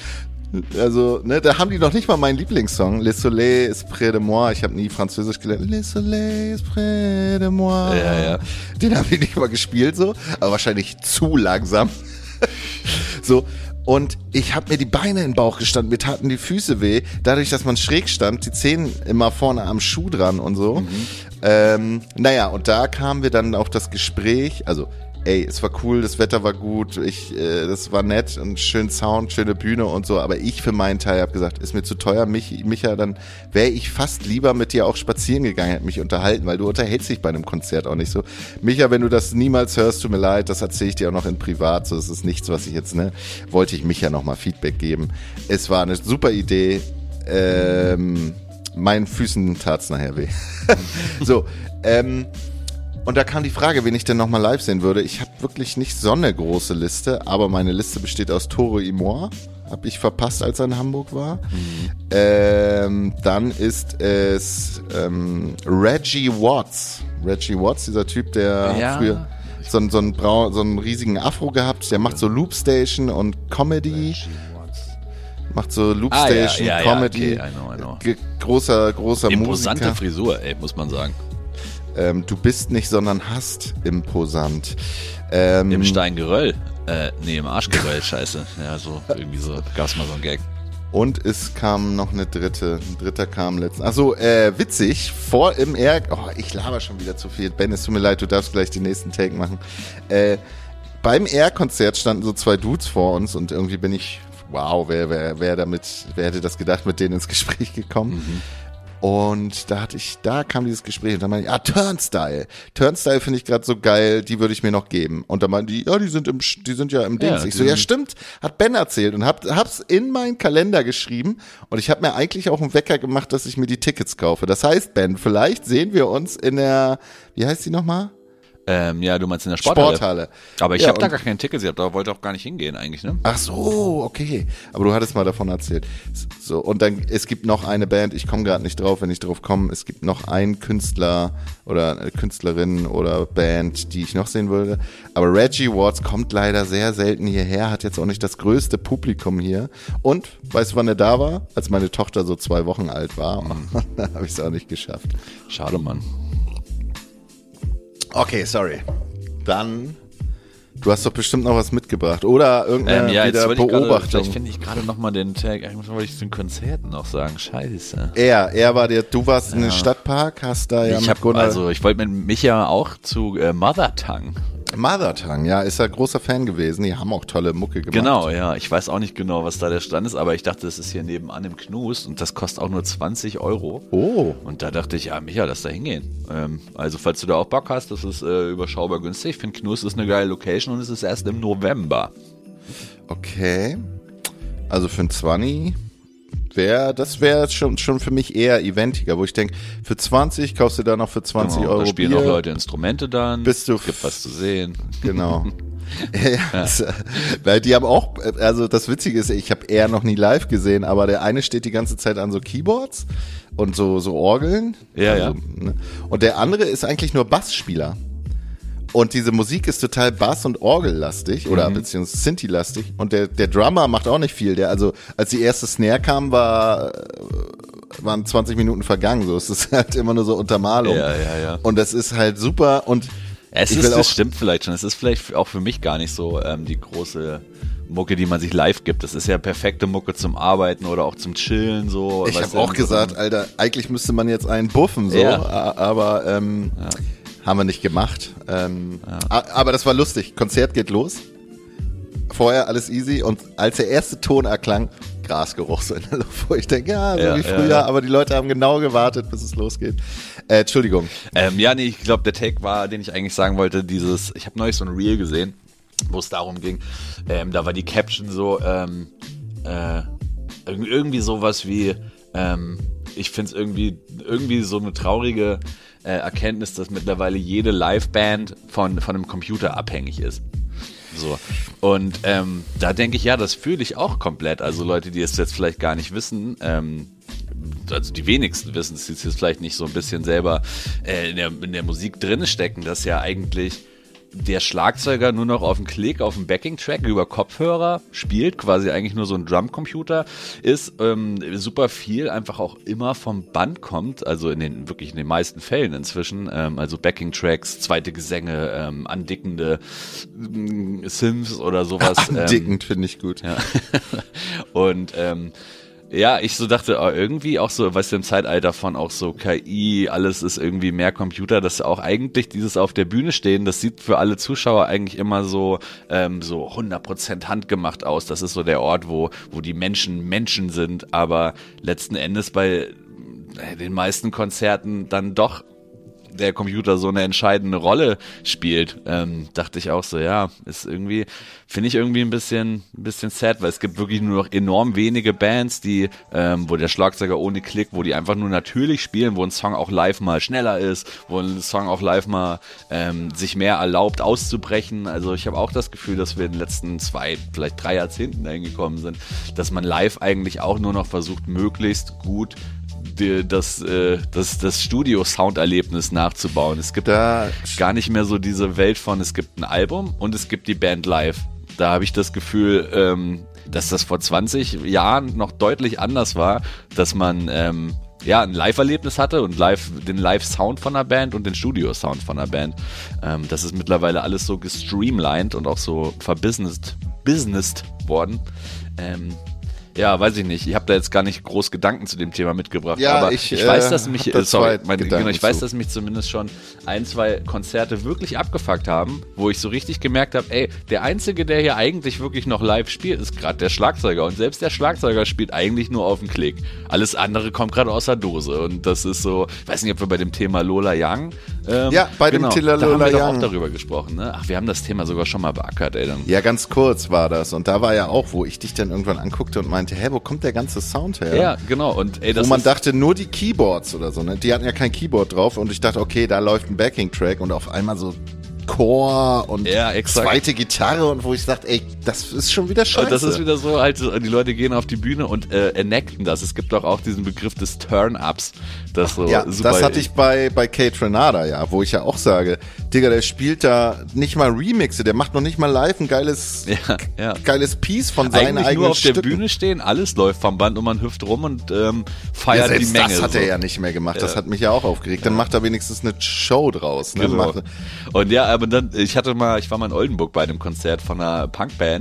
Also, ne, da haben die noch nicht mal meinen Lieblingssong. Le Soleil est près de moi. Ich habe nie Französisch gelernt. Le Soleil est près de moi. Ja, ja. Den haben die nicht mal gespielt so, aber wahrscheinlich zu langsam. So, und ich habe mir die Beine in den Bauch gestanden, mir taten die Füße weh, dadurch, dass man schräg stand, die Zehen immer vorne am Schuh dran und so. Mhm. Ähm, naja, und da kamen wir dann auf das Gespräch, also ey, es war cool, das Wetter war gut, ich, äh, das war nett und schön Sound, schöne Bühne und so, aber ich für meinen Teil habe gesagt, ist mir zu teuer, mich, Micha, dann wäre ich fast lieber mit dir auch spazieren gegangen, hätte mich unterhalten, weil du unterhältst dich bei einem Konzert auch nicht so. Micha, wenn du das niemals hörst, tut mir leid, das erzähle ich dir auch noch in privat, so, das ist nichts, was ich jetzt, ne, wollte ich Micha nochmal Feedback geben. Es war eine super Idee, ähm, meinen Füßen tat's nachher weh. So, ähm, und da kam die Frage, wen ich denn nochmal live sehen würde. Ich habe wirklich nicht so eine große Liste, aber meine Liste besteht aus Toro y Moi. Habe ich verpasst, als er in Hamburg war. Mhm. Ähm, dann ist es ähm, Reggie Watts. Reggie Watts, dieser Typ, der Ja. früher so, einen- so, einen Brau- so einen riesigen Afro gehabt. Der macht so Loopstation und Comedy. Macht so Loopstation, Ah, ja, ja, ja, Comedy. okay, I know, I know. Ge- Großer, großer Imposante Musiker. Frisur, ey, muss man sagen. Ähm, du bist nicht, sondern hast imposant. Ähm, Im Steingeröll. Äh, nee, im Arschgeröll, scheiße. Ja, so, irgendwie so, gab's mal so einen Gag. Und es kam noch eine dritte. Ein dritter kam letztens. Achso, äh, witzig. Vor im R. Oh, ich laber schon wieder zu viel. Ben, es tut mir leid, du darfst gleich den nächsten Take machen. Äh, beim R-Konzert standen so zwei Dudes vor uns und irgendwie bin ich, wow, wer, wer, wer damit, wer hätte das gedacht, mit denen ins Gespräch gekommen. Mhm. Und da hatte ich, da kam dieses Gespräch und dann meinte ich, ah, Turnstyle. Turnstyle finde ich gerade so geil, die würde ich mir noch geben. Und dann meinte die, ja, die sind im, die sind ja im Dings. Ja, ich so, die ja, sind- stimmt, hat Ben erzählt und hab, hab's in meinen Kalender geschrieben und ich habe mir eigentlich auch einen Wecker gemacht, dass ich mir die Tickets kaufe. Das heißt, Ben, vielleicht sehen wir uns in der, wie heißt die nochmal? Ähm, ja, du meinst in der Sporthalle. Sporthalle. Aber ich Ja, habe da und- gar kein Ticket, ich hab da wollte auch gar nicht hingehen eigentlich, ne? Ach so, okay. Aber du hattest mal davon erzählt. So, und dann, es gibt noch eine Band, ich komme gerade nicht drauf, wenn ich drauf komme, es gibt noch einen Künstler oder eine Künstlerin oder Band, die ich noch sehen würde. Aber Reggie Watts kommt leider sehr selten hierher, hat jetzt auch nicht das größte Publikum hier. Und, weißt du, wann er da war? Als meine Tochter so zwei Wochen alt war. Da habe ich es auch nicht geschafft. Schade, Mann. Okay, sorry. Dann, du hast doch bestimmt noch was mitgebracht. Oder irgendeine Ähm, ja, jetzt wieder wollte ich gerade, Beobachtung. vielleicht finde ich gerade nochmal den Tag, eigentlich wollte ich zu den Konzerten noch sagen, scheiße. Er, er war der, du warst in den Stadtpark, hast da ja ich mit hab, Gunnar, also ich wollte mit Micha auch zu äh, Mother Tongue. Mother Tongue, ja, ist er großer Fan gewesen. Die haben auch tolle Mucke gemacht. Genau, ja. Ich weiß auch nicht genau, was da der Stand ist, aber ich dachte, das ist hier nebenan im Knus und das kostet auch nur zwanzig Euro. Oh. Und da dachte ich, ja, Micha, lass da hingehen. Ähm, also, falls du da auch Bock hast, das ist äh, überschaubar günstig. Ich finde, Knus ist eine geile Location und es ist erst im November. Okay. Also für ein zwanzig wäre, das wäre schon, schon für mich eher eventiger, wo ich denke, für zwanzig kaufst du da noch für zwanzig Genau, Euro da spielen Bier. auch Leute Instrumente dann. Bist du es gibt was zu sehen. Genau. ja, ja. Das, äh, weil die haben auch, also das Witzige ist, ich habe eher noch nie live gesehen, aber der eine steht die ganze Zeit an so Keyboards und so, so Orgeln. Ja, also, ja. Ne? Und der andere ist eigentlich nur Bassspieler. Und diese Musik ist total Bass- und Orgellastig oder Mhm. beziehungsweise Synthi-lastig. Und der, der Drummer macht auch nicht viel. Der, also als die erste Snare kam, war, waren zwanzig Minuten vergangen. So, es ist halt immer nur so Untermalung. Ja, ja, ja. Und das ist halt super. Und Es ich ist, will das auch, stimmt vielleicht schon. Es ist vielleicht auch für mich gar nicht so ähm, die große Mucke, die man sich live gibt. Das ist ja perfekte Mucke zum Arbeiten oder auch zum Chillen. So. ich weißt habe du, auch so gesagt, Alter, eigentlich müsste man jetzt einen buffen, so, Ja. a- aber ähm, haben wir nicht gemacht. Ähm, a- Aber das war lustig. Konzert geht los. Vorher alles easy und als der erste Ton erklang, Grasgeruch so in der Luft, wo ich denke, ja, so Ja, wie ja, früher, ja. aber die Leute haben genau gewartet, bis es losgeht. Äh, Entschuldigung. Ähm, ja, nee, ich glaube, der Take war, den ich eigentlich sagen wollte, dieses, ich habe neulich so ein Reel gesehen, wo es darum ging, ähm, da war die Caption so, ähm, äh, irg- irgendwie sowas wie, ähm, ich finde es irgendwie, irgendwie so eine traurige äh, Erkenntnis, dass mittlerweile jede Liveband von, von einem Computer abhängig ist. So. Und ähm, da denke ich, ja, das fühle ich auch komplett. Also Leute, die es jetzt vielleicht gar nicht wissen, ähm, also die wenigsten wissen es, die jetzt vielleicht nicht so ein bisschen selber äh, in, der, in der Musik drin stecken, dass ja eigentlich der Schlagzeuger nur noch auf einen Klick auf dem Backing-Track über Kopfhörer spielt, quasi eigentlich nur so ein Drumcomputer ist, ähm, super viel einfach auch immer vom Band kommt, also in den wirklich in den meisten Fällen inzwischen, ähm, also Backing-Tracks, zweite Gesänge, ähm, andickende ähm, Synths oder sowas. ähm, Andickend finde ich gut. ja. Und ähm, ja, ich so dachte, oh, irgendwie auch so, weißt du, im Zeitalter von auch so K I, alles ist irgendwie mehr Computer, dass auch eigentlich dieses auf der Bühne stehen, das sieht für alle Zuschauer eigentlich immer so ähm, so hundert Prozent handgemacht aus. Das ist so der Ort, wo wo die Menschen Menschen sind, aber letzten Endes bei den meisten Konzerten dann doch der Computer so eine entscheidende Rolle spielt, ähm, dachte ich auch so, ja, ist irgendwie, finde ich irgendwie ein bisschen, ein bisschen sad, weil es gibt wirklich nur noch enorm wenige Bands, die, ähm, wo der Schlagzeuger ohne Klick, wo die einfach nur natürlich spielen, wo ein Song auch live mal schneller ist, wo ein Song auch live mal ähm, sich mehr erlaubt auszubrechen. Also ich habe auch das Gefühl, dass wir in den letzten zwei, vielleicht drei Jahrzehnten dahin gekommen sind, dass man live eigentlich auch nur noch versucht, möglichst gut die, das, äh, das, das Studio-Sound-Erlebnis nachzubauen. Es gibt Da gar nicht mehr so diese Welt von, es gibt ein Album und es gibt die Band live. Da habe ich das Gefühl, ähm, dass das vor zwanzig Jahren noch deutlich anders war, dass man ähm, ja ein Live-Erlebnis hatte und live den Live-Sound von der Band und den Studio-Sound von der Band. Ähm, das ist mittlerweile alles so gestreamlined und auch so verbusinessed businessed worden. Ähm, Ja, weiß ich nicht. Ich habe da jetzt gar nicht groß Gedanken zu dem Thema mitgebracht. Ja, aber ich, ich, ich weiß, äh, dass mich, hab da äh, sorry, zwei mein, Gedanken genau, ich weiß, zu. dass mich zumindest schon ein, zwei Konzerte wirklich abgefuckt haben, wo ich so richtig gemerkt habe, ey, der Einzige, der hier eigentlich wirklich noch live spielt, ist gerade der Schlagzeuger. Und selbst der Schlagzeuger spielt eigentlich nur auf den Klick. Alles andere kommt gerade aus der Dose. Und das ist so, ich weiß nicht, ob wir bei dem Thema Lola Young ähm, Ja, bei dem genau, Thema da haben Lola wir doch Young. auch darüber gesprochen. Ne? Ach, wir haben das Thema sogar schon mal beackert, ey. Dann Ja, ganz kurz war das. Und da war ja auch, wo ich dich dann irgendwann anguckte und meinte, hä, wo kommt der ganze Sound her? Ja, genau. Und ey, das Wo man ist, dachte, nur die Keyboards oder so, ne? Die hatten ja kein Keyboard drauf und ich dachte, okay, da läuft ein Backing-Track und auf einmal so Chor und Ja, exakt. zweite Gitarre und wo ich dachte, ey, das ist schon wieder scheiße. Und das ist wieder so, halt, die Leute gehen auf die Bühne und äh, enacten das. Es gibt doch auch diesen Begriff des Turn-Ups. Das so ja, super. das hatte ich bei, bei Kate Renata, ja, wo ich ja auch sage, Digga, der spielt da nicht mal Remixe, der macht noch nicht mal live ein geiles, Ja, ja. geiles Piece von seinen Eigentlich eigenen nur auf Stücken. der Bühne stehen, alles läuft vom Band und man hüpft rum und ähm, feiert Ja, die selbst Menge. das hat so. er ja nicht mehr gemacht, das hat mich ja auch aufgeregt. Dann macht er wenigstens eine Show draus. Ne? Genau. Macht, Und ja, aber dann, ich hatte mal, ich war mal in Oldenburg bei einem Konzert von einer Punkband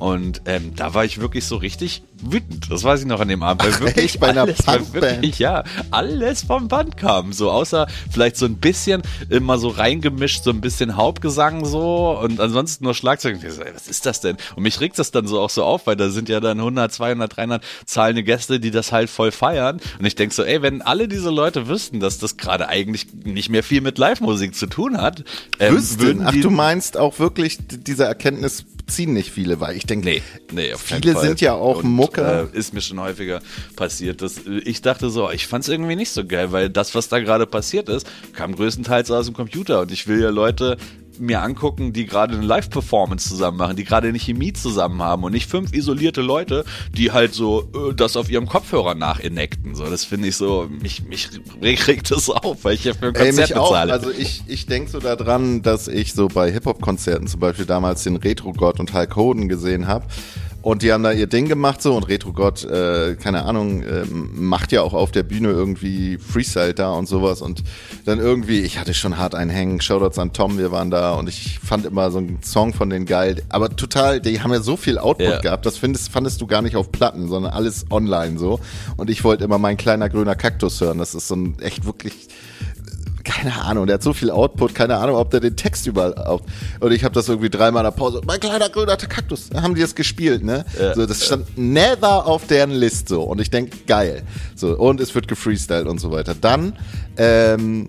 Und ähm, da war ich wirklich so richtig wütend. Das weiß ich noch an dem Abend. Weil Ach, wirklich echt? Bei einer alles, weil Punkband? wirklich, ja, alles vom Band kam. So außer vielleicht so ein bisschen immer so reingemischt, so ein bisschen Hauptgesang so und ansonsten nur Schlagzeug. Und ich so, ey, was ist das denn? Und mich regt das dann so auch so auf, weil da sind ja dann hundert, zweihundert, dreihundert zahlende Gäste, die das halt voll feiern. Und ich denk so, ey, wenn alle diese Leute wüssten, dass das gerade eigentlich nicht mehr viel mit Live-Musik zu tun hat, ähm, Wüssten? würden Ach, die, du meinst auch wirklich, diese Erkenntnis ziehen nicht viele, weil ich denke, Nee, nee, auf keinen viele Fall. sind ja auch Und, Mucke. Äh, ist mir schon häufiger passiert. Dass, ich dachte so, ich fand's irgendwie nicht so geil, weil das, was da gerade passiert ist, kam größtenteils aus dem Computer. Und ich will ja Leute mir angucken, die gerade eine Live-Performance zusammen machen, die gerade eine Chemie zusammen haben und nicht fünf isolierte Leute, die halt so äh, das auf ihrem Kopfhörer nachenacten. So, das finde ich so, mich, mich regt das auf, weil ich ja für ein Ey, Konzert mich auch. bezahle. Also ich, ich denke so daran, dass ich so bei Hip-Hop-Konzerten zum Beispiel damals den Retro-Gott und Hulk Hogan gesehen habe. Und die haben da ihr Ding gemacht so und Retro-Gott, äh, keine Ahnung, äh, macht ja auch auf der Bühne irgendwie Freestyle da und sowas und dann irgendwie, ich hatte schon hart einen Hängen, Shoutouts an Tom, wir waren da und ich fand immer so einen Song von denen geil, aber total, die haben ja so viel Output Ja. gehabt, das findest, fandest du gar nicht auf Platten, sondern alles online so und ich wollte immer mein kleiner grüner Kaktus hören, das ist so ein echt wirklich... Keine Ahnung, der hat so viel Output, keine Ahnung, ob der den Text überall auf. Und ich habe das irgendwie dreimal in der Pause, mein kleiner grüner Kaktus, da haben die das gespielt, ne? Ja, so, das stand never auf deren List so. Und ich denk geil. So, und es wird gefreestylt und so weiter. Dann ähm,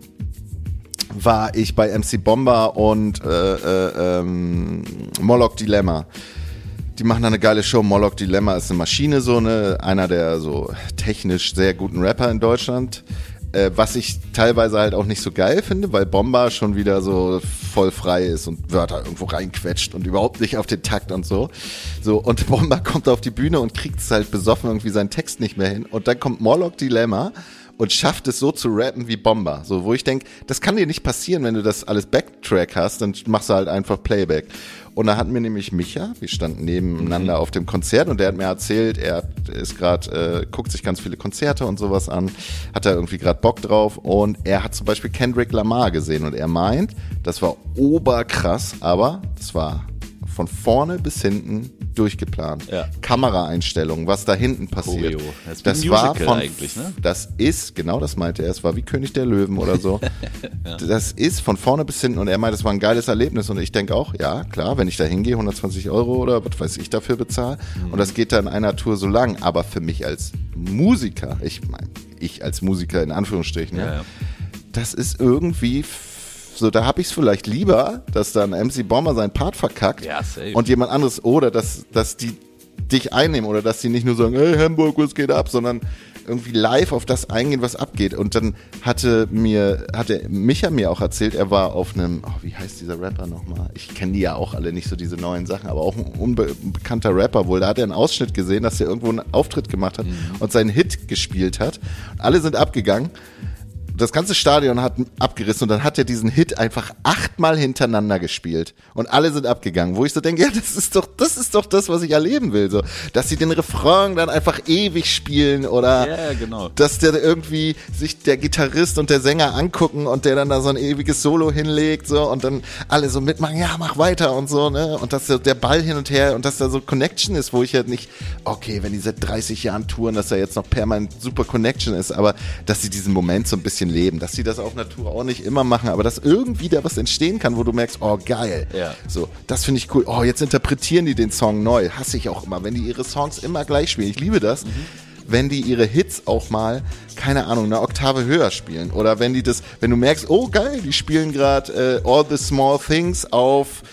war ich bei M C Bomber und äh, äh, ähm, Moloch Dilemma. Die machen da eine geile Show. Moloch Dilemma ist eine Maschine, so ne, einer der so technisch sehr guten Rapper in Deutschland. Äh, was ich teilweise halt auch nicht so geil finde, weil Bomber schon wieder so voll frei ist und Wörter irgendwo reinquetscht und überhaupt nicht auf den Takt und so. So, und Bomber kommt auf die Bühne und kriegt es halt besoffen irgendwie seinen Text nicht mehr hin. Und dann kommt Moloch Dilemma und schafft es so zu rappen wie Bomber. So, wo ich denke, das kann dir nicht passieren, wenn du das alles Backtrack hast, dann machst du halt einfach Playback. Und da hatten wir nämlich Micha, wir standen nebeneinander mhm. auf dem Konzert und der hat mir erzählt, er ist gerade, äh, guckt sich ganz viele Konzerte und sowas an, hat da irgendwie gerade Bock drauf und er hat zum Beispiel Kendrick Lamar gesehen und er meint, das war oberkrass, aber das war von vorne bis hinten durchgeplant. Ja. Kameraeinstellungen, was da hinten passiert. Choreo. Das, das war von, eigentlich, ne? Das ist, genau das meinte er, es war wie König der Löwen oder so. ja. Das ist von vorne bis hinten und er meint, es war ein geiles Erlebnis und ich denke auch, ja, klar, wenn ich da hingehe, hundertzwanzig Euro oder was weiß ich dafür bezahle mhm. und das geht dann in einer Tour so lang, aber für mich als Musiker, ich meine, ich als Musiker in Anführungsstrichen, ja, ja. das ist irgendwie so, da habe ich es vielleicht lieber, dass dann M C Bomber seinen Part verkackt ja, safe. und jemand anderes, oder dass, dass die dich einnehmen oder dass die nicht nur sagen, hey Hamburg, was geht ab, sondern irgendwie live auf das eingehen, was abgeht. Und dann hatte mir, hatte Micha mir auch erzählt, er war auf einem, oh, wie heißt dieser Rapper nochmal? Ich kenne die ja auch alle nicht so, diese neuen Sachen, aber auch ein unbekannter Rapper wohl. Da hat er einen Ausschnitt gesehen, dass er irgendwo einen Auftritt gemacht hat mhm. und seinen Hit gespielt hat. Und alle sind abgegangen. Das ganze Stadion hat abgerissen und dann hat er diesen Hit einfach achtmal hintereinander gespielt und alle sind abgegangen, wo ich so denke, ja, das ist doch, das ist doch das, was ich erleben will, so, dass sie den Refrain dann einfach ewig spielen oder yeah, genau. dass der irgendwie sich der Gitarrist und der Sänger angucken und der dann da so ein ewiges Solo hinlegt, so, und dann alle so mitmachen, ja, mach weiter und so, ne, und dass der Ball hin und her und dass da so Connection ist, wo ich halt nicht, okay, wenn die seit dreißig Jahren touren, dass da jetzt noch permanent super Connection ist, aber dass sie diesen Moment so ein bisschen leben, dass sie das auf Natur auch nicht immer machen, aber dass irgendwie da was entstehen kann, wo du merkst, oh geil, ja. so, das finde ich cool, oh jetzt interpretieren die den Song neu, hasse ich auch immer, wenn die ihre Songs immer gleich spielen, ich liebe das, mhm. wenn die ihre Hits auch mal, keine Ahnung, eine Oktave höher spielen oder wenn die das, wenn du merkst, oh geil, die spielen gerade äh, All the Small Things auf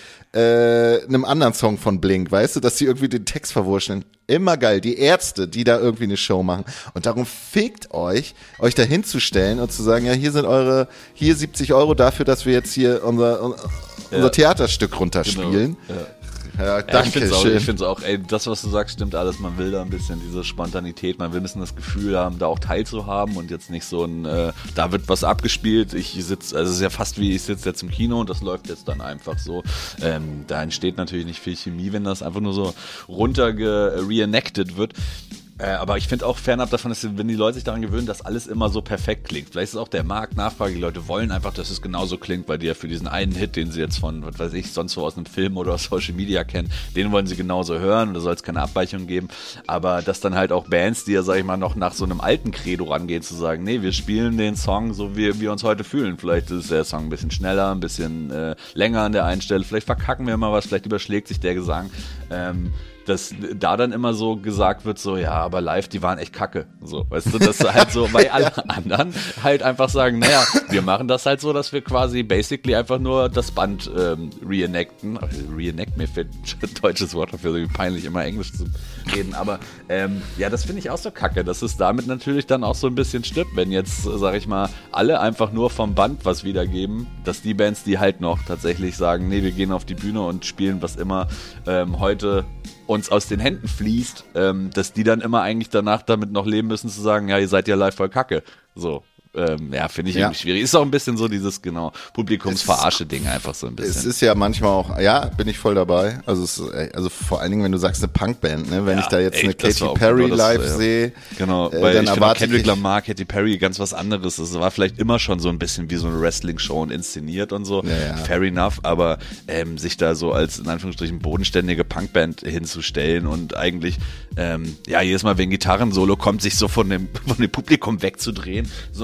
äh, einem anderen Song von Blink, weißt du, dass die irgendwie den Text verwurschteln. Immer geil. Die Ärzte, die da irgendwie eine Show machen. Und darum fickt euch, euch da hinzustellen und zu sagen, ja, hier sind eure, hier siebzig Euro dafür, dass wir jetzt hier unser, unser ja. Theaterstück runterspielen. Genau. Ja. Ja, danke ja, ich finde es auch, schön. ich find's auch, ey, das, was du sagst, stimmt alles. Man will da ein bisschen diese Spontanität, man will ein bisschen das Gefühl haben, da auch teilzuhaben und jetzt nicht so ein, äh, da wird was abgespielt, ich sitze, also es ist ja fast wie, ich sitze jetzt im Kino und das läuft jetzt dann einfach so. Ähm, da entsteht natürlich nicht viel Chemie, wenn das einfach nur so runter reenacted wird. Äh, aber ich finde auch fernab davon, dass wenn die Leute sich daran gewöhnen, dass alles immer so perfekt klingt. Vielleicht ist auch der Markt, Nachfrage, die Leute wollen einfach, dass es genauso klingt, weil die ja für diesen einen Hit, den sie jetzt von, was weiß ich, sonst wo aus einem Film oder aus Social Media kennen, den wollen sie genauso hören und da soll es keine Abweichung geben. Aber dass dann halt auch Bands, die ja, sag ich mal, noch nach so einem alten Credo rangehen, zu sagen, nee, wir spielen den Song so, wie wir uns heute fühlen. Vielleicht ist der Song ein bisschen schneller, ein bisschen äh, länger an der einen Stelle, vielleicht verkacken wir mal was, vielleicht überschlägt sich der Gesang. Ähm, dass da dann immer so gesagt wird, so, ja, aber live, die waren echt kacke. So, weißt du, dass halt so, weil alle anderen halt einfach sagen, naja, wir machen das halt so, dass wir quasi basically einfach nur das Band ähm, reenacten. Reenact, mir fehlt ein deutsches Wort dafür, so peinlich immer Englisch zu reden, aber ähm, ja, das finde ich auch so kacke, dass es damit natürlich dann auch so ein bisschen stirbt, wenn jetzt, sag ich mal, alle einfach nur vom Band was wiedergeben, dass die Bands, die halt noch tatsächlich sagen, nee, wir gehen auf die Bühne und spielen, was immer ähm, heute uns aus den Händen fließt, ähm, dass die dann immer eigentlich danach damit noch leben müssen, zu sagen, ja, ihr seid ja live voll kacke. So. Ähm, ja, finde ich ja. irgendwie schwierig. Ist auch ein bisschen so dieses, genau, Publikumsverarsche-Ding einfach so ein bisschen. Es ist ja manchmal auch, ja, bin ich voll dabei. Also, es, also vor allen Dingen, wenn du sagst, eine Punkband, ne? Wenn ja, ich da jetzt ey, eine Katy Perry super, live das, sehe, genau, äh, weil dann ich finde Kendrick Lamar, Katy Perry, ganz was anderes. Das war vielleicht immer schon so ein bisschen wie so eine Wrestling-Show und inszeniert und so. Ja, ja. Fair enough, aber ähm, sich da so als, in Anführungsstrichen, bodenständige Punkband hinzustellen und eigentlich, ähm, ja, jedes Mal, wenn Gitarren-Solo kommt, sich so von dem, von dem Publikum wegzudrehen, so,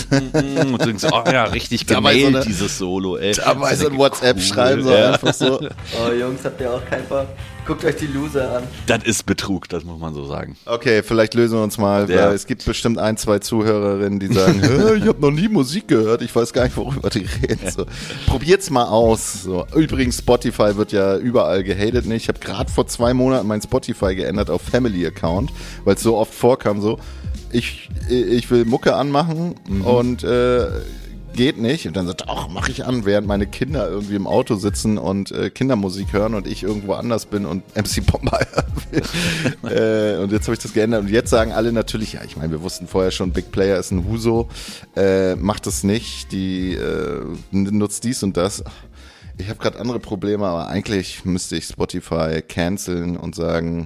und du denkst, oh ja, richtig gemailt, so dieses Solo, ey. Dabei so ein WhatsApp cool, schreiben, so ja. einfach so. Oh Jungs, habt ihr auch keinen Bock? Guckt euch die Loser an. Das ist Betrug, das muss man so sagen. Okay, vielleicht lösen wir uns mal, ja. weil es gibt bestimmt ein, zwei Zuhörerinnen, die sagen, ich habe noch nie Musik gehört, ich weiß gar nicht, worüber die reden. So, probiert's mal aus. So. Übrigens, Spotify wird ja überall gehatet. Ne? Ich habe gerade vor zwei Monaten mein Spotify geändert auf Family Account, weil es so oft vorkam, so ich, ich will Mucke anmachen mhm. und äh, geht nicht. Und dann sagt er, ach, mach ich an, während meine Kinder irgendwie im Auto sitzen und äh, Kindermusik hören und ich irgendwo anders bin und M C Bomber hören will. äh, und jetzt habe ich das geändert. Und jetzt sagen alle natürlich, ja, ich meine, wir wussten vorher schon, Big Player ist ein Huso, äh, macht das nicht, die äh, nutzt dies und das. Ich habe gerade andere Probleme, aber eigentlich müsste ich Spotify canceln und sagen,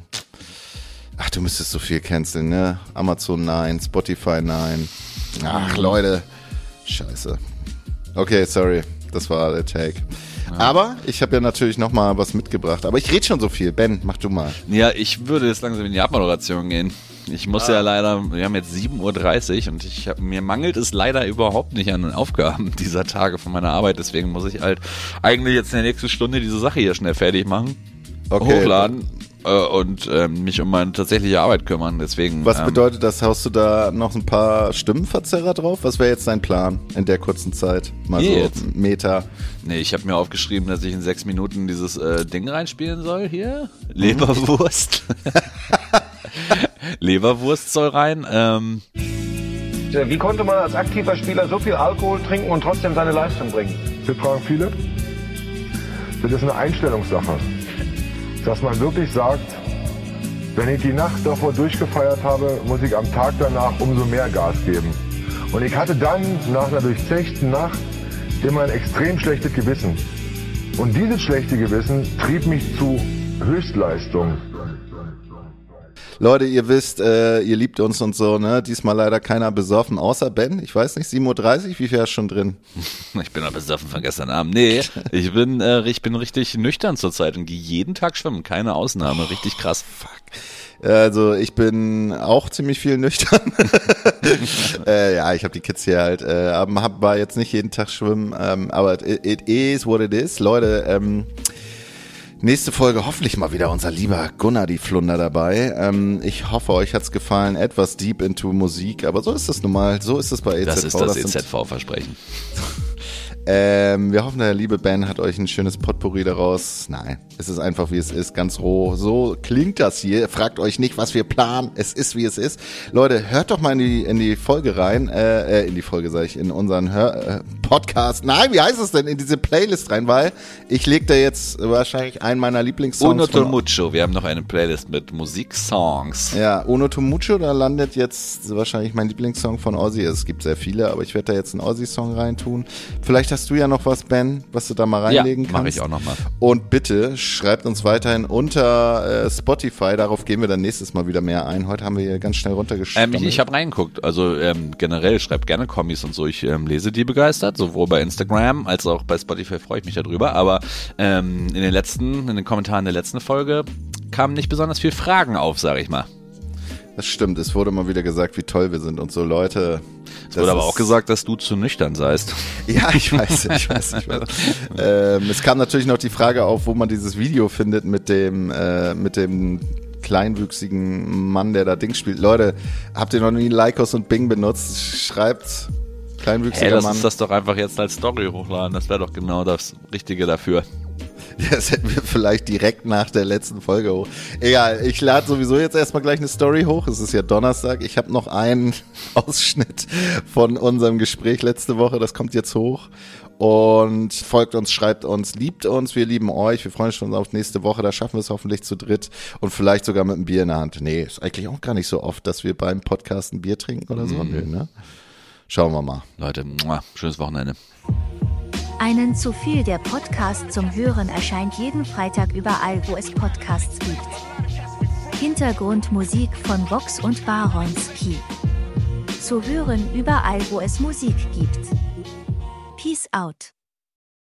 ach, du müsstest so viel canceln, ne? Amazon nein, Spotify nein. Ach, Leute. Scheiße. Okay, sorry. Das war der Take. Ja. Aber ich habe ja natürlich noch mal was mitgebracht. Aber ich rede schon so viel. Ben, mach du mal. Ja, ich würde jetzt langsam in die Abmoderation gehen. Ich muss ah. ja leider, wir haben jetzt sieben Uhr dreißig und ich hab, mir mangelt es leider überhaupt nicht an den Aufgaben dieser Tage von meiner Arbeit. Deswegen muss ich halt eigentlich jetzt in der nächsten Stunde diese Sache hier schnell fertig machen. Okay. Hochladen. Und ähm, mich um meine tatsächliche Arbeit kümmern, deswegen. Was ähm, bedeutet das? Haust du da noch ein paar Stimmenverzerrer drauf? Was wäre jetzt dein Plan in der kurzen Zeit? Mal so jetzt? Meta. Nee, ich habe mir aufgeschrieben, dass ich in sechs Minuten dieses äh, Ding reinspielen soll hier. Leberwurst. Leberwurst soll rein. Ähm. Wie konnte man als aktiver Spieler so viel Alkohol trinken und trotzdem seine Leistung bringen? Wir fragen viele. Das ist eine Einstellungssache. Dass man wirklich sagt, wenn ich die Nacht davor durchgefeiert habe, muss ich am Tag danach umso mehr Gas geben. Und ich hatte dann nach einer durchzechten Nacht immer ein extrem schlechtes Gewissen. Und dieses schlechte Gewissen trieb mich zu Höchstleistung. Leute, ihr wisst, äh, ihr liebt uns und so, ne? Diesmal leider keiner besoffen, außer Ben. Ich weiß nicht, sieben Uhr dreißig, wie viel ist schon drin? Ich bin noch besoffen von gestern Abend. Nee, ich bin, äh, ich bin richtig nüchtern zurzeit und gehe jeden Tag schwimmen. Keine Ausnahme, richtig krass. Fuck. Also ich bin auch ziemlich viel nüchtern. äh, ja, ich habe die Kids hier halt, äh, aber hab, war jetzt nicht jeden Tag schwimmen, ähm, aber it, it is what it is. Leute, ähm, nächste Folge hoffentlich mal wieder unser lieber Gunnar die Flunder dabei. Ähm, ich hoffe, euch hat's gefallen. Etwas deep into Musik, aber so ist das nun mal. So ist es bei E Z V. Das ist das, das E Z V-Versprechen. Ähm, wir hoffen, der liebe Ben hat euch ein schönes Potpourri daraus. Nein, es ist einfach, wie es ist, ganz roh. So klingt das hier. Fragt euch nicht, was wir planen. Es ist, wie es ist. Leute, hört doch mal in die in die Folge rein. Äh, in die Folge, sage ich, in unseren Hör äh, Podcast. Nein, wie heißt es denn? In diese Playlist rein, weil ich leg da jetzt wahrscheinlich einen meiner Lieblingssongs. Uno to Mucho. Wir haben noch eine Playlist mit Musiksongs. Ja, Uno to Mucho, da landet jetzt wahrscheinlich mein Lieblingssong von Ozzy. Es gibt sehr viele, aber ich werde da jetzt einen Ozzy-Song reintun. Vielleicht hast du ja noch was, Ben, was du da mal reinlegen ja, kannst. mache ich auch noch mal. Und bitte schreibt uns weiterhin unter äh, Spotify, darauf gehen wir dann nächstes Mal wieder mehr ein. Heute haben wir hier ganz schnell runtergeschrieben. Ähm, ich ich habe reingeguckt, also ähm, generell schreibt gerne Kommis und so, ich ähm, lese die begeistert, sowohl bei Instagram als auch bei Spotify freue ich mich darüber, aber ähm, in den letzten, in den Kommentaren der letzten Folge kamen nicht besonders viele Fragen auf, sage ich mal. Das stimmt, es wurde mal wieder gesagt, wie toll wir sind und so, Leute. Es wurde aber auch gesagt, dass du zu nüchtern seist. Ja, ich weiß, ich weiß, ich weiß. ähm, es kam natürlich noch die Frage auf, wo man dieses Video findet mit dem, äh, mit dem kleinwüchsigen Mann, der da Ding spielt. Leute, habt ihr noch nie Lycos und Bing benutzt? Schreibt kleinwüchsiger hey, lass Mann. uns das doch einfach jetzt als Story hochladen, das wäre doch genau das Richtige dafür. Das hätten wir vielleicht direkt nach der letzten Folge hoch. Egal, ich lade sowieso jetzt erstmal gleich eine Story hoch. Es ist ja Donnerstag. Ich habe noch einen Ausschnitt von unserem Gespräch letzte Woche. Das kommt jetzt hoch. Und folgt uns, schreibt uns, liebt uns. Wir lieben euch. Wir freuen uns schon auf nächste Woche. Da schaffen wir es hoffentlich zu dritt. Und vielleicht sogar mit einem Bier in der Hand. Nee, ist eigentlich auch gar nicht so oft, dass wir beim Podcast ein Bier trinken oder so. Mm. Nö, ne? Schauen wir mal. Leute, schönes Wochenende. Einen zu viel, der Podcast zum Hören erscheint jeden Freitag überall, wo es Podcasts gibt. Hintergrundmusik von Vox und Baronski. Zu hören überall, wo es Musik gibt. Peace out.